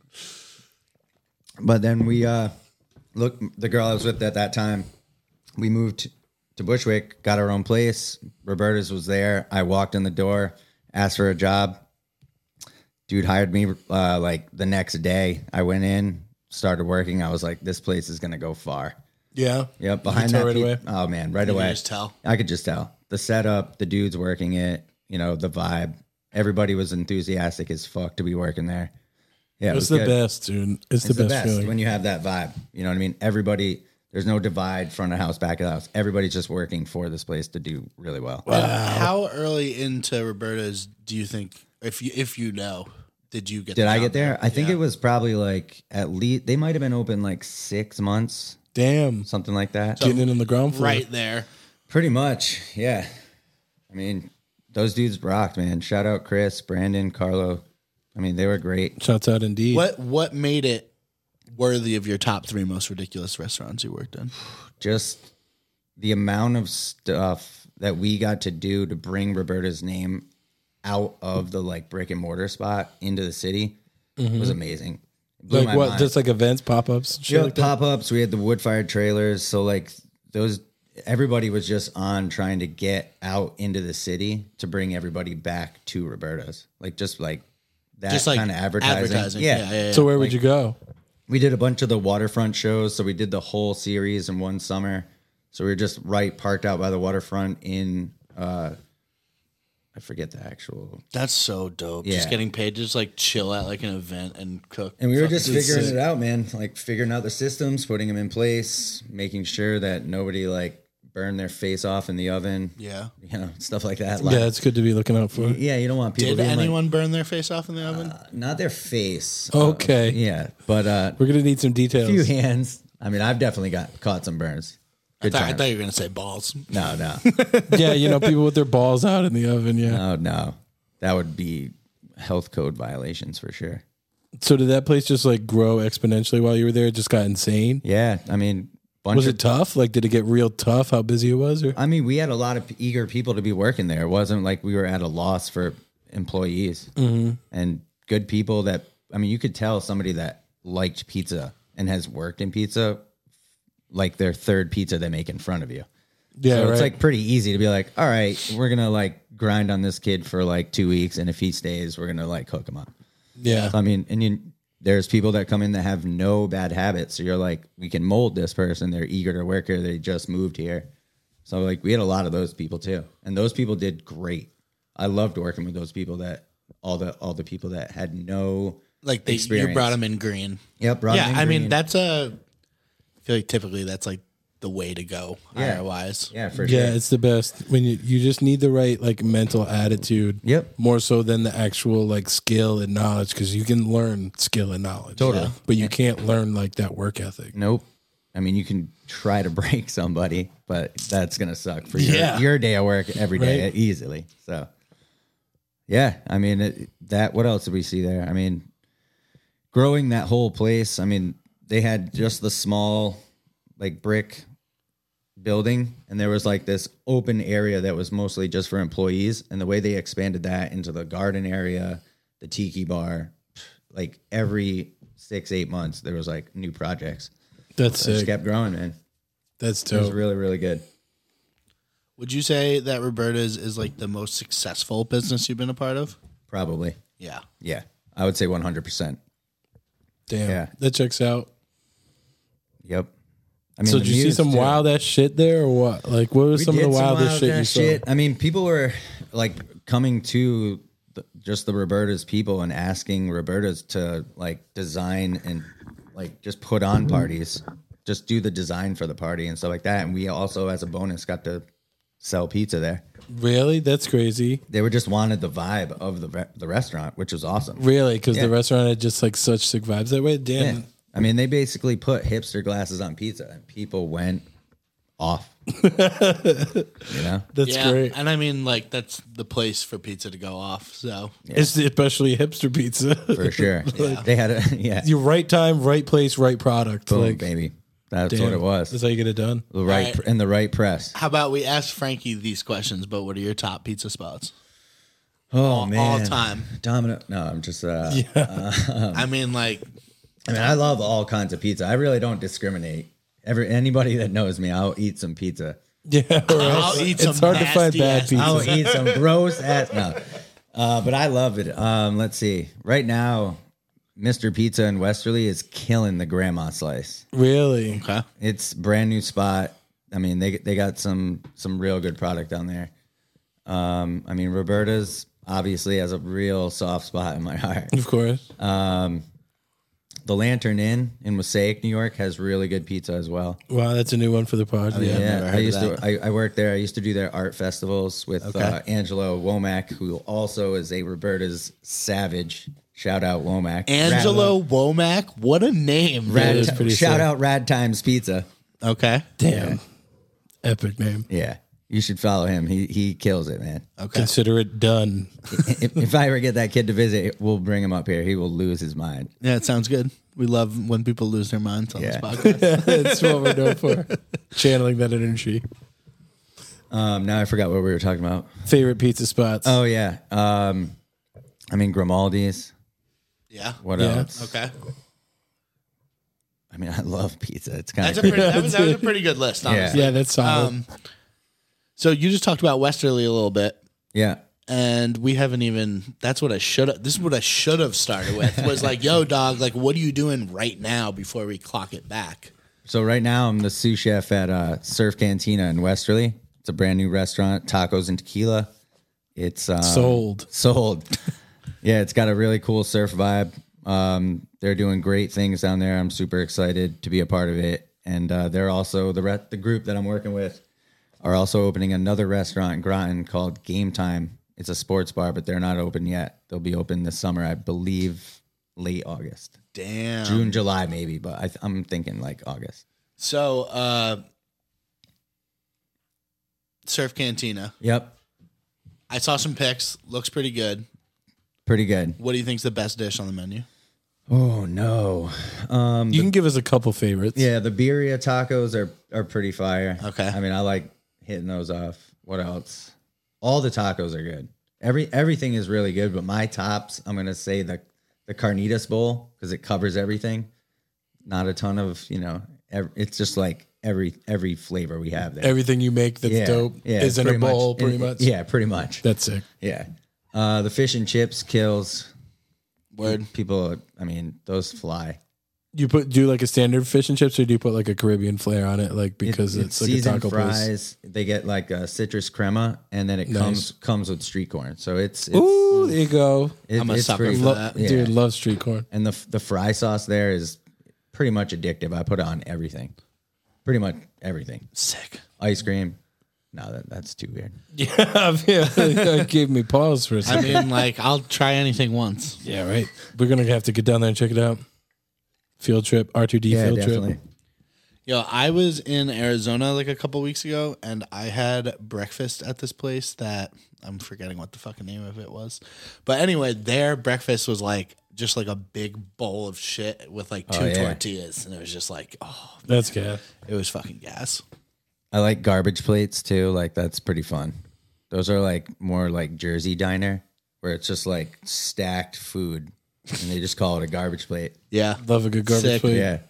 but then we uh, look. The girl I was with at that time, we moved to Bushwick, got our own place. Roberta's was there. I walked in the door, asked for a job. Dude hired me uh, like the next day. I went in, started working. I was like, this place is gonna go far. Yeah. Yep, You behind could tell that. right peop- away. Oh man, right You away. can just tell. I could just tell the setup, the dudes working it. You know, the vibe. Everybody was enthusiastic as fuck to be working there. Yeah, it It's was the good. best, dude. It's, It's the best, feeling. when you have that vibe. You know what I mean? Everybody. There's no divide front of house, back of the house. Everybody's just working for this place to do really well. And how early into Roberta's do you think, if you if you know, did you get? Did the I job get there? I think Yeah. it was probably like at least they might have been open like six months, Damn. something like that. Getting it on the ground floor. right there? Pretty much, yeah. I mean, those dudes rocked, man. Shout out Chris, Brandon, Carlo. I mean, they were great. Shouts out indeed. What what made it worthy of your top three most ridiculous restaurants you worked in? Just the amount of stuff that we got to do to bring Roberta's name out of the like brick and mortar spot into the city was amazing. It blew Like my what? mind. Just like events, pop ups, shit Yeah, like that? pop ups. We had the wood fired trailers. So like those, everybody was just on trying to get out into the city to bring everybody back to Roberta's. Like just like that Just like kind of advertising. advertising. Yeah. Yeah, yeah, yeah. So where would you go? We did a bunch of the waterfront shows. So we did the whole series in one summer. So we were just right parked out by the waterfront in, uh, I forget the actual. That's so dope. Yeah. Just getting paid to just like chill at like an event and cook. And we were fucking just figuring sick. it out, man. Like figuring out the systems, putting them in place, making sure that nobody like burned their face off in the oven. Yeah. You know, stuff like that. Yeah, it's good to be looking out for. Yeah, you don't want people Did being anyone burn their face off in the oven? like, not their face. Okay. Uh, yeah, but uh, We're gonna need some a details. few hands. I mean, I've definitely got caught some burns. I Good thought, I time. thought you were gonna say balls. No, no, Yeah, you know, people with their balls out in the oven. Yeah. no, no. That would be health code violations for sure. So did that place just like grow exponentially while you were there? It just got insane. Yeah, I mean, bunch Was of, it tough? Like, did it get real tough? How busy it was? Or? I mean, we had a lot of eager people to be working there. It wasn't like we were at a loss for employees and good people that, I mean, you could tell somebody that liked pizza and has worked in pizza, like their third pizza they make in front of you. Yeah, So right. it's like pretty easy to be like, all right, we're going to like grind on this kid for like two weeks. And if he stays, we're going to like hook him up. yeah. I mean, and you, there's people that come in that have no bad habits. So you're like, we can mold this person. They're eager to work here. They just moved here. So like we had a lot of those people too. And those people did great. I loved working with those people that all the, all the people that had no Like they, you experience. brought them in green. Yep. brought yeah, them in I mean green. that's a. I feel like typically that's like the way to go. Yeah. Hire wise. yeah, for Yeah, sure. it's the best when you, you just need the right like mental attitude. Yep. More so than the actual like skill and knowledge, because you can learn skill and knowledge. Totally. Yeah. But you can't learn like that work ethic. Nope. I mean, you can try to break somebody, but that's going to suck for your, Yeah. your day of work every day Right. easily. So, yeah, I mean, it, that, what else did we see there? I mean, growing that whole place, I mean, they had just the small, like, brick building, and there was like this open area that was mostly just for employees. And the way they expanded that into the garden area, the tiki bar, like every six, eight months, there was like new projects. That's It just sick. kept growing, man. That's It was dope. really, really good. Would you say that Roberta's is like the most successful business you've been a part of? Probably. Yeah. Yeah. I would say one hundred percent. Damn. Yeah. That checks out. Yep. I mean, So the did you see Muse, some too. wild ass shit there or what? Like what was We some of the did some wildest wild shit you ass saw? shit. I mean, people were like coming to the, just the Roberta's people and asking Roberta's to like design and like just put on parties, just do the design for the party and stuff like that. And we also, as a bonus, got to sell pizza there. Really? That's crazy. They were just wanted the vibe of the re- the restaurant, which was awesome. Really? Because Yeah. the restaurant had just like such sick vibes that way. Damn. Yeah. I mean, they basically put hipster glasses on pizza and people went off. you know? That's yeah. great. And I mean, like that's the place for pizza to go off. So It's especially hipster pizza. For sure. They had a, yeah. You right time, right place, right product. Boom, like baby. That's damn, what it was. That's how you get it done. The right, Right. pr- in the right press. how about we ask Frankie these questions? But what are your top pizza spots? Oh all, man, all time. Domino. No, I'm just. Uh, I mean, like I mean, I love all kinds of pizza. I really don't discriminate. Every anybody that knows me, I'll eat some pizza. Yeah, or I'll else eat it's some hard to find nasty bad ass- pizza. I'll eat some gross ass. No, uh, but I love it. Um, let's see. Right now, Mister Pizza in Westerly is killing the grandma slice. Really? okay. It's brand new spot. I mean, they they got some some real good product down there. Um, I mean, Roberta's obviously has a real soft spot in my heart. Of course. the Lantern Inn in Passaic, New York, has really good pizza as well. Wow, that's a new one for the pod. yeah. yeah. never Yeah, heard I of used that. to. I, I worked there. I used to do their art festivals with Okay. uh, Angelo Womack, who also is a Roberta's savage. Shout out Womack. Angelo Womack. What a name. Rad, is Rad- pretty shout sick. out Rad Times Pizza. Okay. Damn. Epic name. Yeah, you should follow him. He he kills it, man. Okay. Consider it done. if, if I ever get that kid to visit, we'll bring him up here. He will lose his mind. Yeah, it sounds good. We love when people lose their minds on Yeah. this podcast. That's what we're known for. Channeling that energy. Um, now I forgot what we were talking about. Favorite pizza spots. Oh yeah, um, I mean Grimaldi's. Yeah. What Yeah. else? Okay. I mean, I love pizza. It's kind That's a of pretty, that, was, that was a pretty good list, honestly. yeah, that's solid. Um, so you just talked about Westerly a little bit, yeah. and we haven't even. That's what I should have. This is what I should have started with. Was like, yo, dog. Like, what are you doing right now before we clock it back? So right now I'm the sous chef at uh, Surf Cantina in Westerly. It's a brand new restaurant, tacos and tequila. It's um, Sold. Sold. Yeah, it's got a really cool surf vibe. Um, they're doing great things down there. I'm super excited to be a part of it. And uh, they're also the re- the group that I'm working with are also opening another restaurant in Groton called Game Time. It's a sports bar, but they're not open yet. They'll be open this summer, I believe, late August, Damn. June, July, maybe. But I th- I'm thinking like August. So, uh, Surf Cantina. Yep, I saw some pics. Looks pretty good. pretty good. What do you think's the best dish on the menu? Oh no. Um, You can give us a couple favorites. yeah, the birria tacos are are pretty fire. Okay. I mean, I like hitting those off. What else? All the tacos are good. Every everything is really good, but my tops, I'm gonna say the the carnitas bowl because it covers everything. Not a ton of you know. Ev- it's just like every every flavor we have there. Everything you make that's yeah, dope yeah, is in a pretty bowl, much. pretty And- much. Yeah, pretty much. That's sick. Yeah. Uh, the fish and chips kills. Word. People, I mean, those fly. You put do like a standard fish and chips, or do you put like a Caribbean flair on it, like because It- it's, like a seasoned taco place? fries. They get like a citrus crema, and then it Nice. comes comes with street corn. So it's, it's Ooh, there you go, it- I'm a it's sucker pretty- for Lo- that. Yeah. dude. Love street corn. And the the fry sauce there is pretty much addictive. I put it on everything, pretty much everything. Sick. Ice cream. No, that, that's too weird. Yeah, that gave me pause for a I second. mean, like, I'll try anything once. Yeah, right. We're gonna have to get down there and check it out. Field trip, R two D Yeah, field definitely. trip. Yo, I was in Arizona like a couple weeks ago, and I had breakfast at this place that I'm forgetting what the fucking name of it was. But anyway, their breakfast was like just like a big bowl of shit with like two Oh, yeah. tortillas, and it was just like, oh, That's good. it was fucking gas. I like garbage plates too. Like that's pretty fun. Those are like more like Jersey diner, where it's just like stacked food, and they just call it a garbage plate. Yeah, Love a good garbage Sick. plate. Yeah.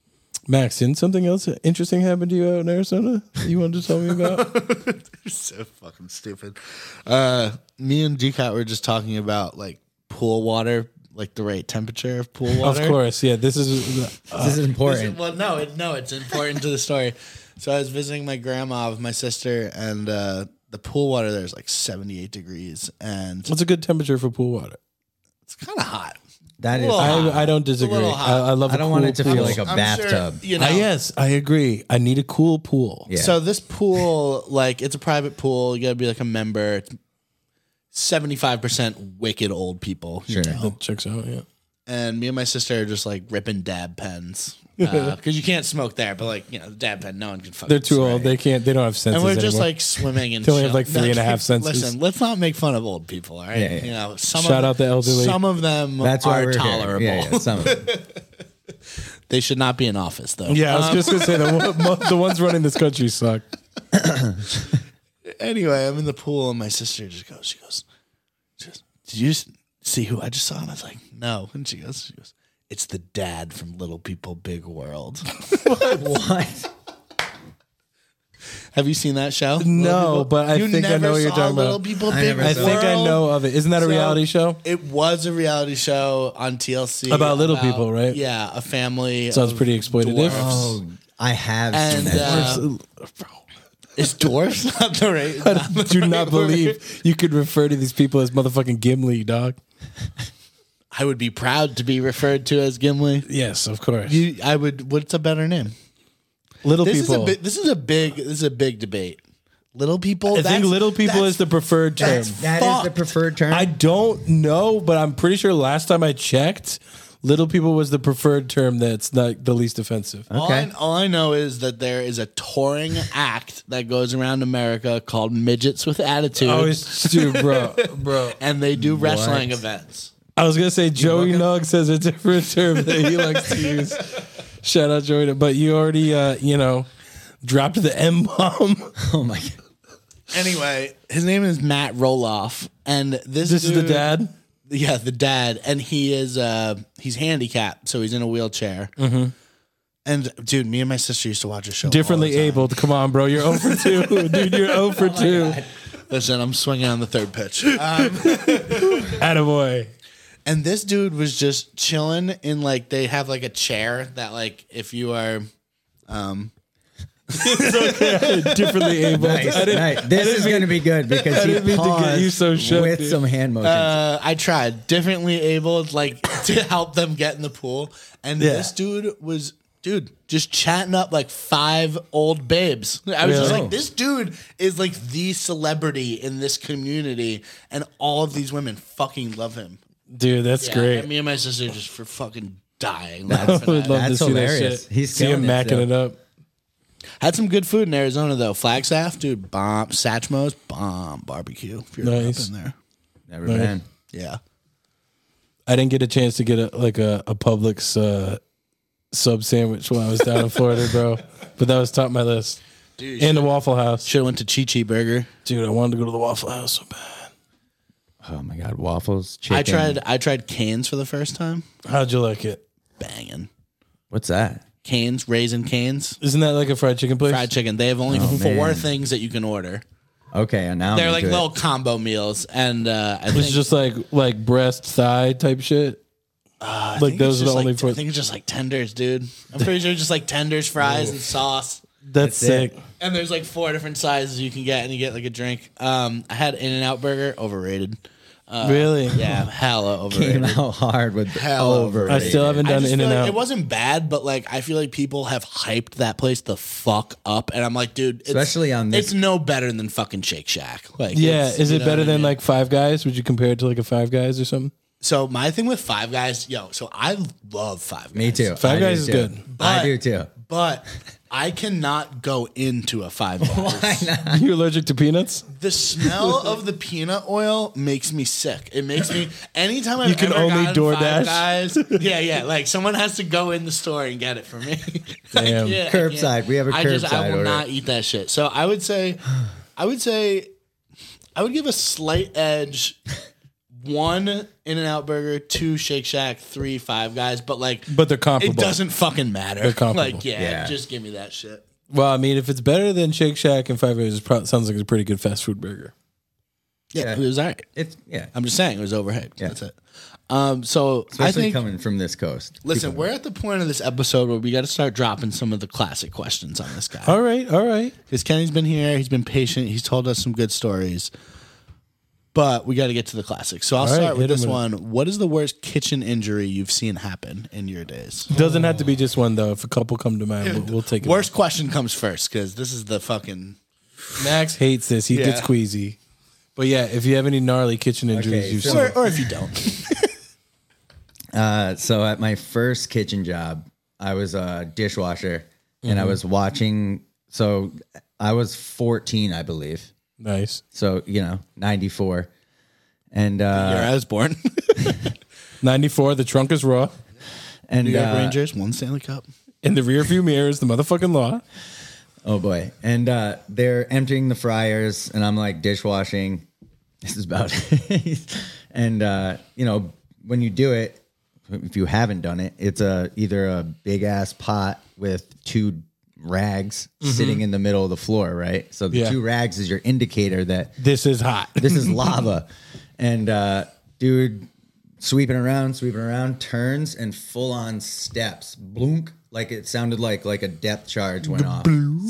Max, didn't something else interesting happen to you out in Arizona that you wanted to tell me about? so fucking stupid. Uh, me and G-Cat were just talking about like pool water, like the right temperature of pool Of water. course, yeah. This is This is important. Well, no, it, no, it's important to the story. So I was visiting my grandma with my sister, and uh, the pool water there is like seventy-eight degrees, and what's a good temperature for pool water. it's kind of hot. That is. Well, I, I don't disagree. little I, hot. I love. I a don't want cool it to pool. feel like a I'm bathtub. Sure, you know. Ah, yes, I agree. I need a cool pool. Yeah. So this pool, like, it's a private pool. You gotta be like a member. It's seventy-five percent wicked old people. You Sure. know? That checks out. Yeah. And me and my sister are just like ripping dab pens because you can't smoke there. But like, you know, the dab pen, no one can fucking. They're too smoke. old. They can't. They don't have senses And we're just anymore. like swimming and They only have, chill- like, three and a half senses. Listen, let's not make fun of old people, all right? Yeah, yeah. You know, some Shout of, out the elderly. Some of them That's why are we're here. tolerable. Yeah, yeah, some of them. They should not be in office, though. Yeah, I was just gonna say the one- mo- the ones running this country suck. Anyway, I'm in the pool, and my sister just goes, she goes, she goes, did you s- see who I just saw? And I was like, no. And she goes, she goes, it's the dad from Little People, Big World. What? Have you seen that show? No, Little People? but I You think I never know what you're saw talking Little about. People, I Big never I World? think I know of it. Isn't that a So, reality show? It was a reality show on T L C About little people, right? Yeah, a family. Sounds of pretty exploitative. dwarfs. Oh, I have And seen that. uh, is dwarfs not the right? I not the do right not word? believe you could refer to these people as motherfucking Gimli, dog. I would be proud to be referred to as Gimli. Yes, of course. You, I would. What's a better name? little This people. is a big. This is a big. This is a big debate. Little people. I think that's- little people that's- is the preferred term. that's That is the fucked. preferred term. I don't know, but I'm pretty sure last time I checked, little people was the preferred term that's not the least offensive. All, Okay. I, all I know is that there is a touring act that goes around America called Midgets with Attitude, Oh, it's dude, bro, bro. and they do wrestling events. I was gonna say Joey Nuggs has a different term that he likes to use. Shout out Joey, Nuggs. But you already, uh, you know, dropped the M bomb. Oh my god. Anyway, his name is Matt Roloff, and this This is the dude- dad. Yeah, the dad, and he is uh he's handicapped, so he's in a wheelchair. Mm-hmm. And dude, me and my sister used to watch a show. Differently all the time. abled. Come on, bro. You're zero for two, dude. You're zero for two. Listen, I'm swinging on the third pitch. Um, Attaboy. and this dude was just chilling in like they have like a chair that like if you are um Differently abled. Nice, I didn't, nice. This is going to be good because I he didn't mean to paused get you so shook, with dude. some hand motions. uh, I tried differently abled like to help them get in the pool, and Yeah. this dude was dude just chatting up like five old babes. I was just Really? like, this dude is like the celebrity in this community, and all of these women fucking love him. dude, that's Yeah, great. and me and my sister just for fucking dying. I laughing would at love it. to That's see hilarious. that shit. He's see him killing it, macking so. it up. Had some good food in Arizona though. Flagstaff, dude, bomb. Satchmo's, bomb. Barbecue. If you're Nice. up in there, Never Right. been. yeah. I didn't get a chance to get a, like a, a Publix uh, sub sandwich when I was down in Florida, bro. But that was top of my list. Dude, And the Waffle House. should have went to Chi Chi Burger. Dude, I wanted to go to the Waffle House so bad. Oh my god, waffles, chicken. I tried. I tried Canes for the first time. How'd you like it? Banging. What's that? Canes, raisin canes, Isn't that like a fried chicken place? fried chicken. They have only Oh, four man. things that you can order. Okay, and now They're I'm like into it. little combo meals, and uh, I It's think just like like breast, thigh type shit. I like think those it's are the just only like, four- I think it's just like tenders, dude. I'm pretty sure it's just like tenders, fries, and sauce. That's, That's it. sick. And there's like four different sizes you can get, and you get like a drink. Um, I had In-N-Out Burger, overrated. Uh, Really? Yeah, hella came overrated. out hard with Hell over. I still haven't I done just In feel and like Out. it wasn't bad, but like I feel like people have hyped that place the fuck up, and I'm like, dude, it's, Especially on this- it's no better than fucking Shake Shack. Like, Yeah, it's- is you it know better what I than mean? like Five Guys? Would you compare it to like a Five Guys or something? So my thing with Five Guys, yo, so I love Five Guys. Me too. Five I Guys do is too. good. I But- do too. But I cannot go into a Five Guys. You allergic to peanuts? The smell of the peanut oil makes me sick. It makes me anytime I've You can ever only gotten DoorDash? Five Guys, yeah, yeah. Like someone has to go in the store and get it for me. I Damn. can't- I Curbside. can't. We have a I just I curbside will order. not eat that shit. So I would say, I would say, I would give a slight edge. One In-N-Out Burger, two Shake Shack, three Five Guys, but like, But they're comparable. it doesn't fucking matter. They're comparable. Like, yeah, Yeah. just give me that shit. Well, I mean, if it's better than Shake Shack and Five Guys, it probably sounds like it's a pretty good fast food burger. Yeah, Yeah. it was all right. It's yeah. I'm just saying it was overhyped. Yeah. That's it. Um, so Especially I think, coming from this coast. listen, People- we're at the point of this episode where we got to start dropping some of the classic questions on this guy. All right, all right. Because Kenny's been here, he's been patient, he's told us some good stories. But we got to get to the classics. So I'll All right, start with hit 'em this with it. one. What is the worst kitchen injury you've seen happen in your days? Doesn't have to be just one though. If a couple come to mind, we'll, we'll take it. Worst question comes first because this is the fucking. Max hates this. He Yeah. gets queasy. But yeah, if you have any gnarly kitchen injuries, Okay, you've so- seen. Or, or if you don't. Uh, so at my first kitchen job, I was a dishwasher, and Mm-hmm. I was watching. So I was fourteen, I believe. Nice. So you know, ninety-four, and Year uh, I was born. ninety-four, the trunk is raw. and New York uh, Rangers, one Stanley Cup. In the rear view mirror is the motherfucking law. oh boy, and uh, they're emptying the fryers, and I'm like dishwashing. This is about, and uh, you know, when you do it, if you haven't done it, it's a either a big ass pot with two rags sitting in the middle of the floor, right? So the Yeah. two rags is your indicator that This is hot. this is lava. And uh, dude, sweeping around, sweeping around, turns and full on steps, blunk, like it sounded like like a depth charge went off.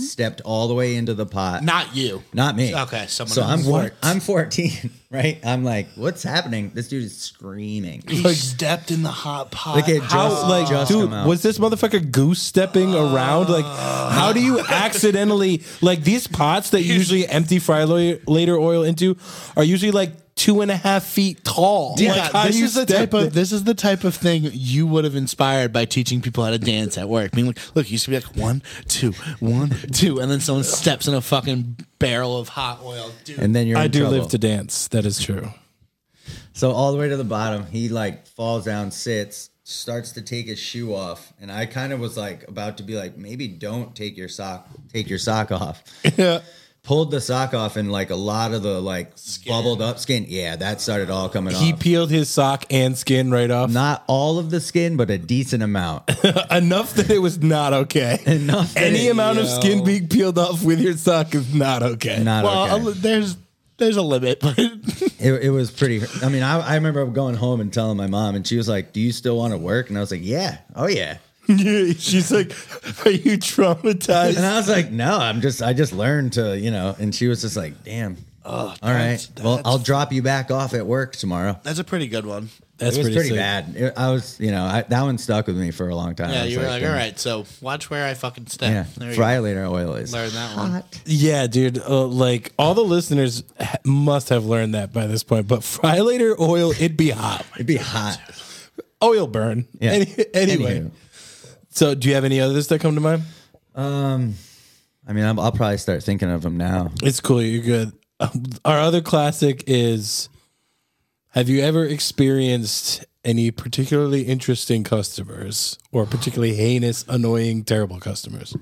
stepped all the way into the pot. Not you. Not me. Okay, someone So else. I'm four, What? I'm fourteen, right? I'm like, what's happening? This dude is screaming. He stepped in the hot pot. Like it How just, like just dude come out. was this motherfucker goose stepping around? Like how do you accidentally like these pots that you usually empty fry lo- later oil into are usually like two and a half feet tall. Yeah, Like, how this do you is the step type of there? this is the type of thing you would have inspired by teaching people how to dance at work. Being like, look, you used to be like one, two, one, two, and then someone steps in a fucking barrel of hot oil. Dude, and then you're I in do trouble. live to dance. That is true. So all the way to the bottom, he like falls down, sits, starts to take his shoe off, and I kind of was like about to be like, maybe don't take your sock, take your sock off. Yeah. Pulled the sock off, and like a lot of the like bubbled up skin, yeah, that started all coming He off. peeled his sock and skin right off. Not all of the skin, but a decent amount. Enough that it was not okay. Enough that Any it- amount of Yo. skin being peeled off with your sock is not okay. Not well, okay. a- there's there's a limit, but It, it was pretty. I mean, I, I remember going home and telling my mom, and she was like, "Do you still want to work?" And I was like, "Yeah, oh yeah." She's like, "Are you traumatized?" And I was like, "No, I'm just, I just learned to, you know." And she was just like, "Damn, all right, that's- well, that's- I'll drop you back off at work tomorrow." that's a pretty good one. That's it was pretty, sick. bad. It- I was, you know, I, that one stuck with me for a long time. I Yeah, was you were like, "Damn." all right, so watch where I fucking step. Yeah, There you fry later oil is go. Learn that one. hot. Yeah, dude. Uh, like all the listeners ha- must have learned that by this point. But fry later oil, it'd be hot. It'd be hot. Oil burn. Yeah. Any, anyway. Anywho. So, do you have any others that come to mind? Um, I mean, I'll, I'll probably start thinking of them now. It's cool. You're good. Um, our other classic is: have you ever experienced any particularly interesting customers or particularly heinous, annoying, terrible customers?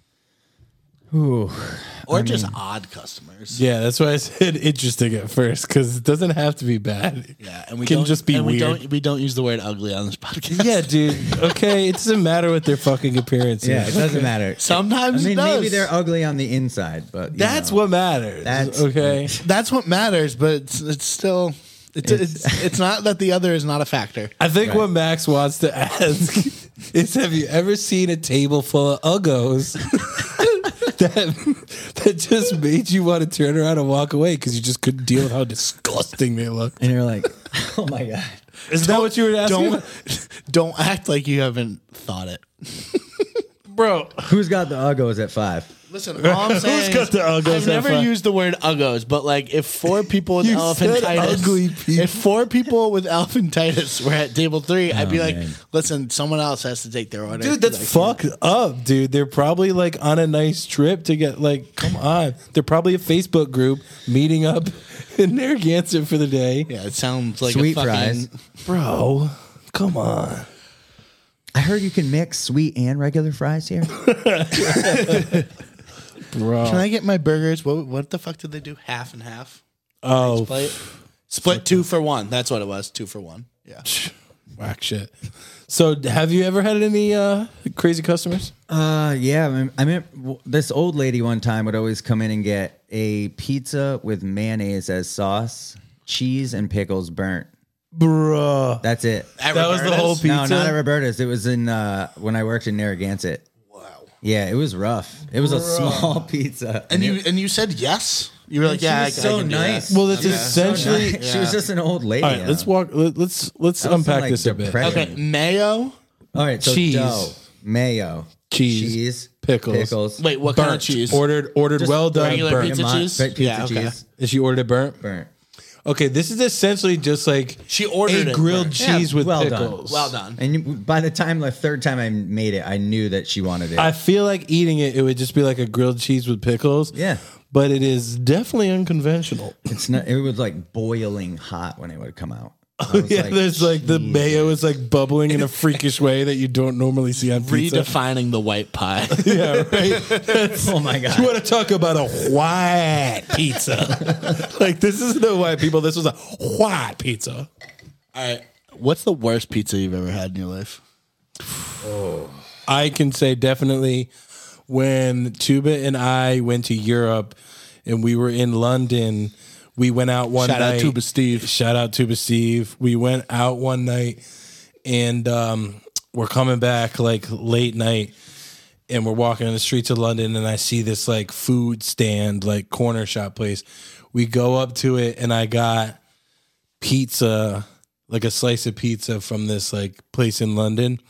Ooh, Or just odd customers. Yeah, that's why I said interesting at first because it doesn't have to be bad. Yeah, and we can don't, just be and we weird. don't we don't use the word ugly on this podcast. Yeah, dude. Okay, it doesn't matter what their fucking appearance yeah, is. it doesn't matter. Sometimes I mean, it does. maybe they're ugly on the inside, but you That's know. what matters. That's- okay. That's what matters, but it's, it's still it's, it's it's not that the other is not a factor. I think Right. what Max wants to ask is: have you ever seen a table full of uggos that that just made you want to turn around and walk away because you just couldn't deal with how disgusting they look? And you're like, oh my god. Is that what you were asking? Don't don't act like you haven't thought it. Bro, Who's got the uggos at five? Listen, all I'm Who's saying got is, the uggos I've at never five? used the word uggos, but like if four people with You said elephantitis, ugly people. if four people with elephantitis were at table three, I'd be Oh, like, man. listen, someone else has to take their order. dude, that's I can't. fucked up, dude. They're probably like on a nice trip to get like, come on. They're probably a Facebook group meeting up in Narragansett for the day. Yeah, it sounds like Sweet a fucking, fries. Bro, come on. I heard you can mix sweet and regular fries here. Bro. Can I get my burgers? What what the fuck did they do? Half and half. oh, Split, split two for one. That's what it was. Two for one. Yeah. whack shit. So, have you ever had any uh, crazy customers? Uh, yeah. I mean, I mean, w- this old lady one time would always come in and get a pizza with mayonnaise as sauce, cheese, and pickles burnt. Bruh. That's it. At That was the Roberta's? whole No, pizza? not at Roberta's. It was in uh, when I worked in Narragansett. Wow. Yeah, it was rough. It was a small pizza, And you it- and you said yes. You were like, she yeah, was I, so I can do nice. that. Well, it's She was so essentially. nice. She was just an old lady. All right, let's walk. Let, let's let's That was some, unpack like, this a bit. depression. Okay, mayo. All right, so Cheese. dough, mayo, Cheese. cheese, Pickles. pickles. Wait, what kind of Burnt. cheese? Ordered ordered Just well done regular burnt. pizza Mon- cheese? Pizza Yeah, okay. cheese, Is she ordered it burnt? burnt. Okay, this is essentially just like She ordered a it grilled burnt. cheese Yeah, with well done. pickles. Well done. And you, by the time the third time I made it, I knew that she wanted it. I feel like eating it, it would just be like a grilled cheese with pickles. Yeah. But it is definitely unconventional. it's not. It was like boiling hot when it would come out. I was Yeah, like, there's like the "Jeez." mayo is like bubbling in a freakish way that you don't normally see on pizza. Redefining the white pie. Yeah, right. That's- Oh my god. You want to talk about a white pizza? Like this isn't a white people. This was a white pizza. All right. What's the worst pizza you've ever had in your life? I can say definitely when Tuba and I went to Europe and we were in London, we went out one Shout out night. Tuba Steve. Shout out Tuba Steve. We went out one night and um, we're coming back like late night. and we're walking on the streets of London, and I see this like food stand, like corner shop place. We go up to it, and I got pizza, like a slice of pizza from this like place in London,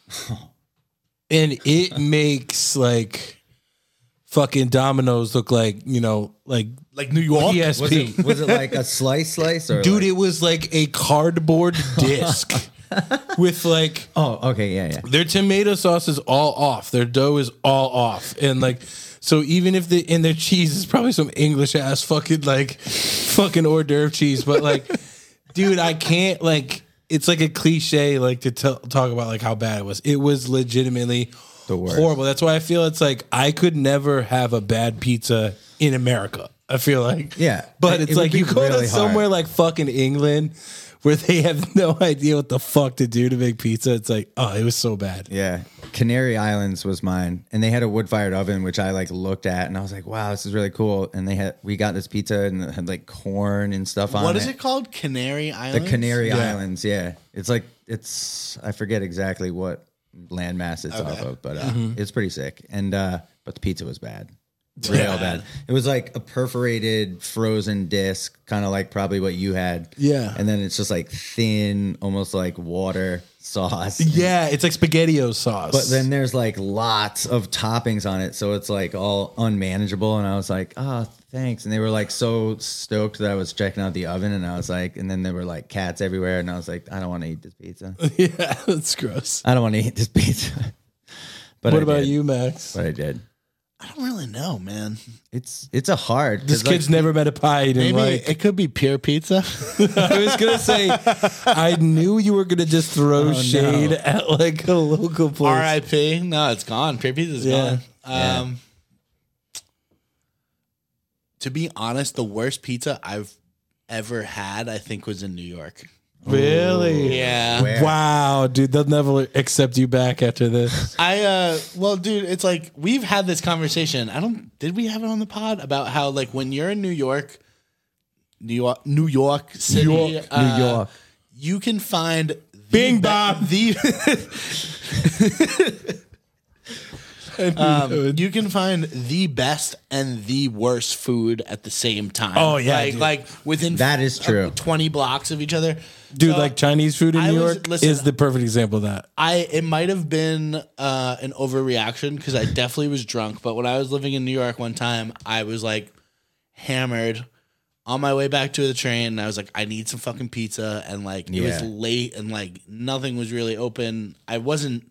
and it makes like fucking Domino's look like, you know, like Like New York? P S P. Was it, was it like a slice slice or Dude, like- it was like a cardboard disc with like Oh, okay, yeah, yeah. their tomato sauce is all off. Their dough is all off. And like, so even if the in their cheese is probably some English ass fucking like fucking hors d'oeuvre cheese, but like, dude, I can't like. It's like a cliche like to t- talk about like how bad it was. It was legitimately The worst. horrible. That's why I feel it's like I could never have a bad pizza in America. I feel like Yeah. but It- it's it would like be you go really to somewhere hard. like fucking England where they have no idea what the fuck to do to make pizza. It's like, oh, it was so bad. Yeah. Canary Islands was mine. And they had a wood fired oven, which I like looked at and I was like, wow, this is really cool. And they had, we got this pizza and it had like corn and stuff on it. What is it called? Canary The Islands? Canary Yeah. Islands. Yeah. It's like, it's, I forget exactly what landmass it's off of, but uh, Mm-hmm. it's pretty sick. And, uh, but the pizza was bad. Real bad. It was like a perforated frozen disc, kind of like probably what you had. Yeah. And then it's just like thin, almost like water sauce. Yeah, it's like SpaghettiO sauce. But then there's like lots of toppings on it, so it's like all unmanageable. And I was like, "Oh, thanks." And they were like so stoked that I was checking out the oven, and I was like, and then there were like cats everywhere, and I was like, "I don't want to eat this pizza. yeah, that's gross. I don't want to eat this pizza." But What I about did. you, Max? But I did. I don't really know, man. It's it's a hard. 'cause, This like, kid's never met a pie he didn't Maybe like. it could be pure pizza. I was gonna say, I knew you were gonna just throw shade at like a local place. R I P No, it's gone. Pure pizza's Yeah. gone. Um, To be honest, the worst pizza I've ever had, I think, was in New York. Really? Yeah. Where? Wow, dude, they'll never accept you back after this. I uh well dude, it's like we've had this conversation. I don't did we have it on the pod about how like when you're in New York, New York New York City, New York, uh, New York. you can find the Bing be- bong. the um, you can find the best and the worst food at the same time. Oh, yeah, like dude. like within That is uh, true. twenty blocks of each other. Dude, So, like Chinese food in I New was- York listen, is the perfect example of that. I it might have been uh, an overreaction because I definitely was drunk. But when I was living in New York one time, I was like hammered on my way back to the train. And I was like, I need some fucking pizza, and like it was Yeah. late and like nothing was really open. I wasn't.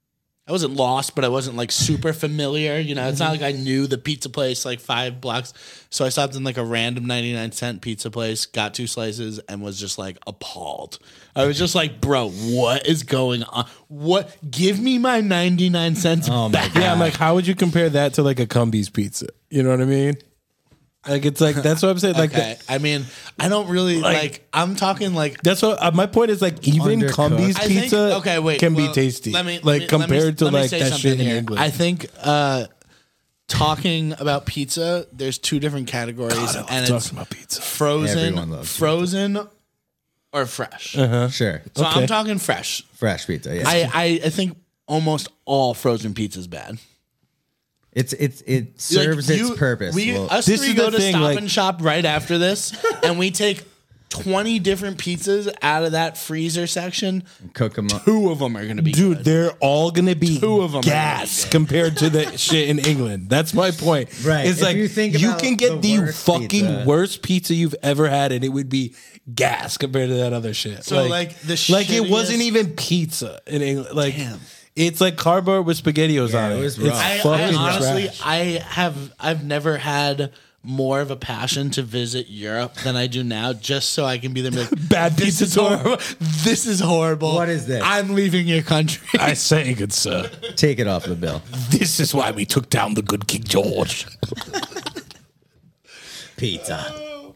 I wasn't lost, but I wasn't like super familiar. You know, it's not like I knew the pizza place like five blocks. So I stopped in like a random ninety-nine cent pizza place, got two slices, and was just like appalled. I was just like, bro, what is going on? What? Give me my ninety-nine cents Oh my back. Yeah, I'm like, how would you compare that to like a Cumbies pizza? You know what I mean? Like it's like that's what I'm saying. Like Okay. I mean, I don't really Like- like, I'm talking like that's what uh, my point is. Like even Undercooked. Cumbies I think- pizza, okay, wait, can well, be tasty. Let me like let me- let me- compared to let me like say that something shit in here. England. I think uh, talking about pizza, there's two different categories, God, I love and talking it's about pizza. frozen, Everyone loves pizza. frozen, or fresh. Sure. So Okay. I'm talking fresh. Fresh pizza. Yeah. I, I I think almost all frozen pizza is bad. it's it's it serves Like, its you- purpose. We Well, us This three is go the to thing, Stop like- and Shop right after this, and we take twenty different pizzas out of that freezer section. cook them up. Two of them are going to be Dude, good. they're all gonna be Two of 'em are gas gonna be good. compared to the shit in England. That's my point. Right. It's If like you you, think about can get the the, worst fucking pizza- worst pizza you've ever had, and it would be gas compared to that other shit. So, like, the like it wasn't shittiest- even pizza in England. Like Damn. it's like cardboard with SpaghettiOs Yeah, on it it. was It's rough. I, fucking I honestly, trash. I have, I've never had more of a passion to visit Europe than I do now, just so I can be there and be like, Bad this pizza is tour. horrible. This is horrible. What is this? I'm leaving your country. I say, good sir, Take it off the bill. this is why we took down the good King George. Pizza.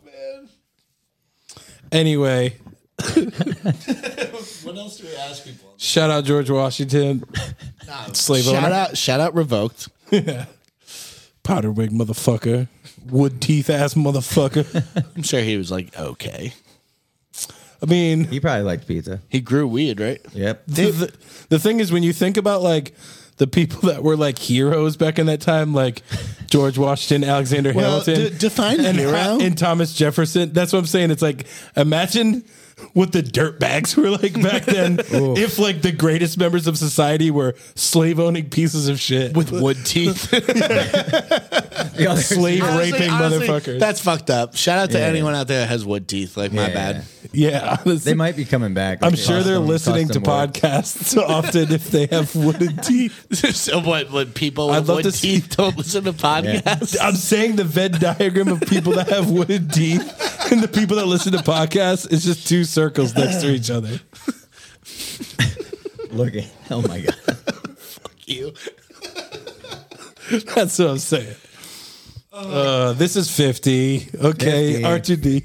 Anyway, What else do we ask people? shout out George Washington, slave Shout owner, out, shout out, revoked. powder wig motherfucker, wood teeth ass motherfucker. I'm sure he was like, okay. I mean, He probably liked pizza. He grew weed, right? Yep. the, the, the thing is, when you think about like the people that were like heroes back in that time, like George Washington, Alexander Well, Hamilton, d- define and, hero. and Thomas Jefferson. That's what I'm saying. It's like, imagine what the dirt bags were like back then. If like the greatest members of society were slave owning pieces of shit with wood teeth. The other- slave Honestly- raping honestly, motherfuckers. That's fucked up. Shout out to Yeah. anyone out there that has wood teeth. Like, my Yeah. bad. yeah, honestly. They might be coming back. I'm Like, sure they're custom- listening to custom work. podcasts often if they have wooden teeth. So what, what people with I'd love wood to see- teeth don't listen to podcasts? I'm saying the Venn diagram of people that have wooden teeth and the people that listen to podcasts is just two circles next to each other. Look at, oh my god. You. That's what I'm saying. Uh, this is fifty. Okay, fifty. R two D.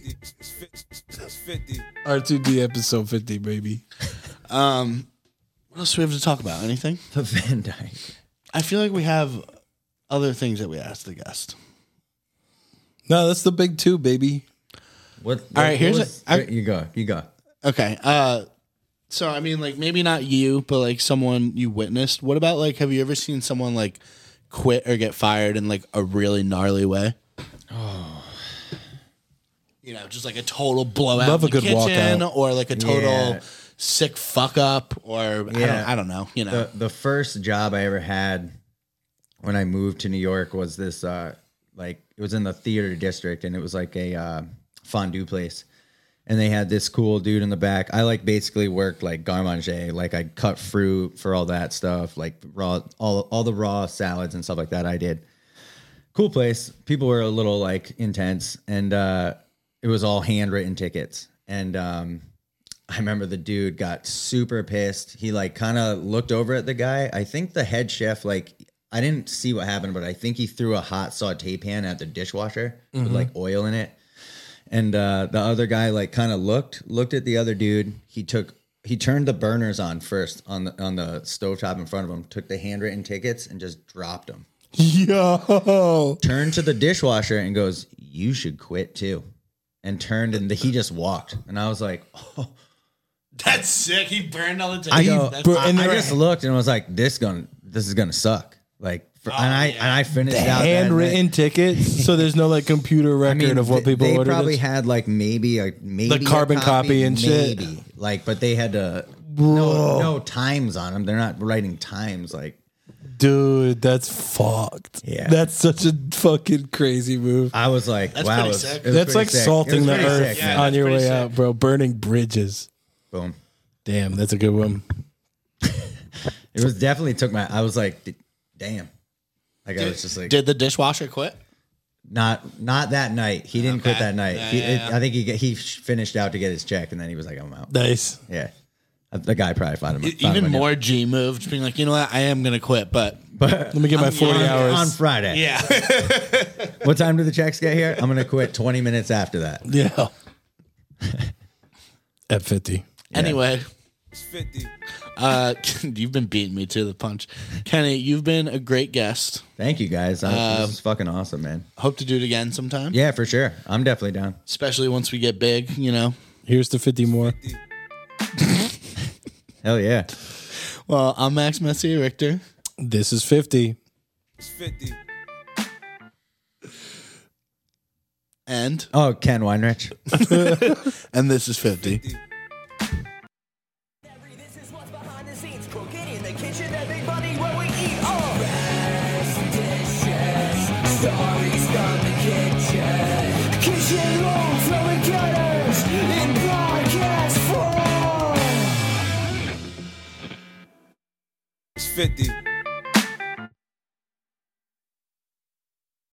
R two D episode fifty, baby. What else do we have to talk about? Anything? The Venn diagram. I feel like we have other things that we asked the guest. No, that's the big two, baby. What? All right, what here's was- a- I- you go. You go. Okay. Uh, so I mean, like maybe not you, but like someone you witnessed. What about like, have you ever seen someone like quit or get fired in like a really gnarly way? Oh. You know, just like a total blowout Love in a the good kitchen, walkout. or like a total Yeah. sick fuck up, or I don't, Yeah. I don't know. You know, The the first job I ever had when I moved to New York was this uh like it was in the theater district, and it was like a uh, fondue place. And they had this cool dude in the back. I like basically worked like garde manger, like I cut fruit for all that stuff, like raw all all the raw salads and stuff like that I did. Cool place. People were a little like intense, and uh it was all handwritten tickets. And um I remember the dude got super pissed. He like kind of looked over at the guy. I think the head chef, like, I didn't see what happened, but I think he threw a hot saute pan at the dishwasher with like oil in it. And uh, the other guy like kind of looked, looked at the other dude. He took, he turned the burners on first on the on the stovetop in front of him, took the handwritten tickets and just dropped them. Yo. Turned to the dishwasher and goes, "You should quit too." And turned and he just walked. And I was like, oh. that's sick. He burned all the tickets. I go, That's- bro, I, and I they're- just looked and was like, "This gonna, this is gonna suck." Like, for, and I yeah. and I finished out that Handwritten night. tickets, so there's no like computer record I mean, of what th- people they ordered. probably It's- had like maybe a maybe The carbon a copy and shit. maybe like, but they had to no no times on them. They're not writing times like. Dude, that's fucked. Yeah. That's such a fucking crazy move. I was like, That's wow, pretty it was- sick. it was That's pretty like sick. It salting was the pretty earth sick, Yeah, man. on that's your pretty way sick. out, bro. Burning bridges. Boom. Damn, that's a good one. It was definitely took my. I was like, d- damn. Like I was just like, Did the dishwasher quit? not not that night. He didn't quit Okay. that night. Yeah, he, yeah, it- yeah. I think he get- he finished out to get his check, and then he was like, I'm out. Nice. Yeah. The guy probably found him. E- found Even him a new- more G moved, being like, you know what, I am gonna quit, but Let me get my forty on- hours. on Friday. yeah. What time do the checks get here? I'm gonna quit twenty minutes after that. Yeah. At fifty. Anyway, uh, you've been beating me to the punch, Kenny. You've been a great guest. Thank you guys. I- Uh, this is fucking awesome, man. Hope to do it again sometime. Yeah, for sure. I'm definitely down. Especially once we get big, you know. Here's to fifty more. Hell yeah. Well, I'm Max Messier Richter. This is fifty. And Oh, Ken Weinrich. and this is fifty. This is what's behind the scenes, cooking in the kitchen, that big money where we eat. Oh, rest dishes, stories from the kitchen, kitchen roll from the gutters in broadcast form. fifty.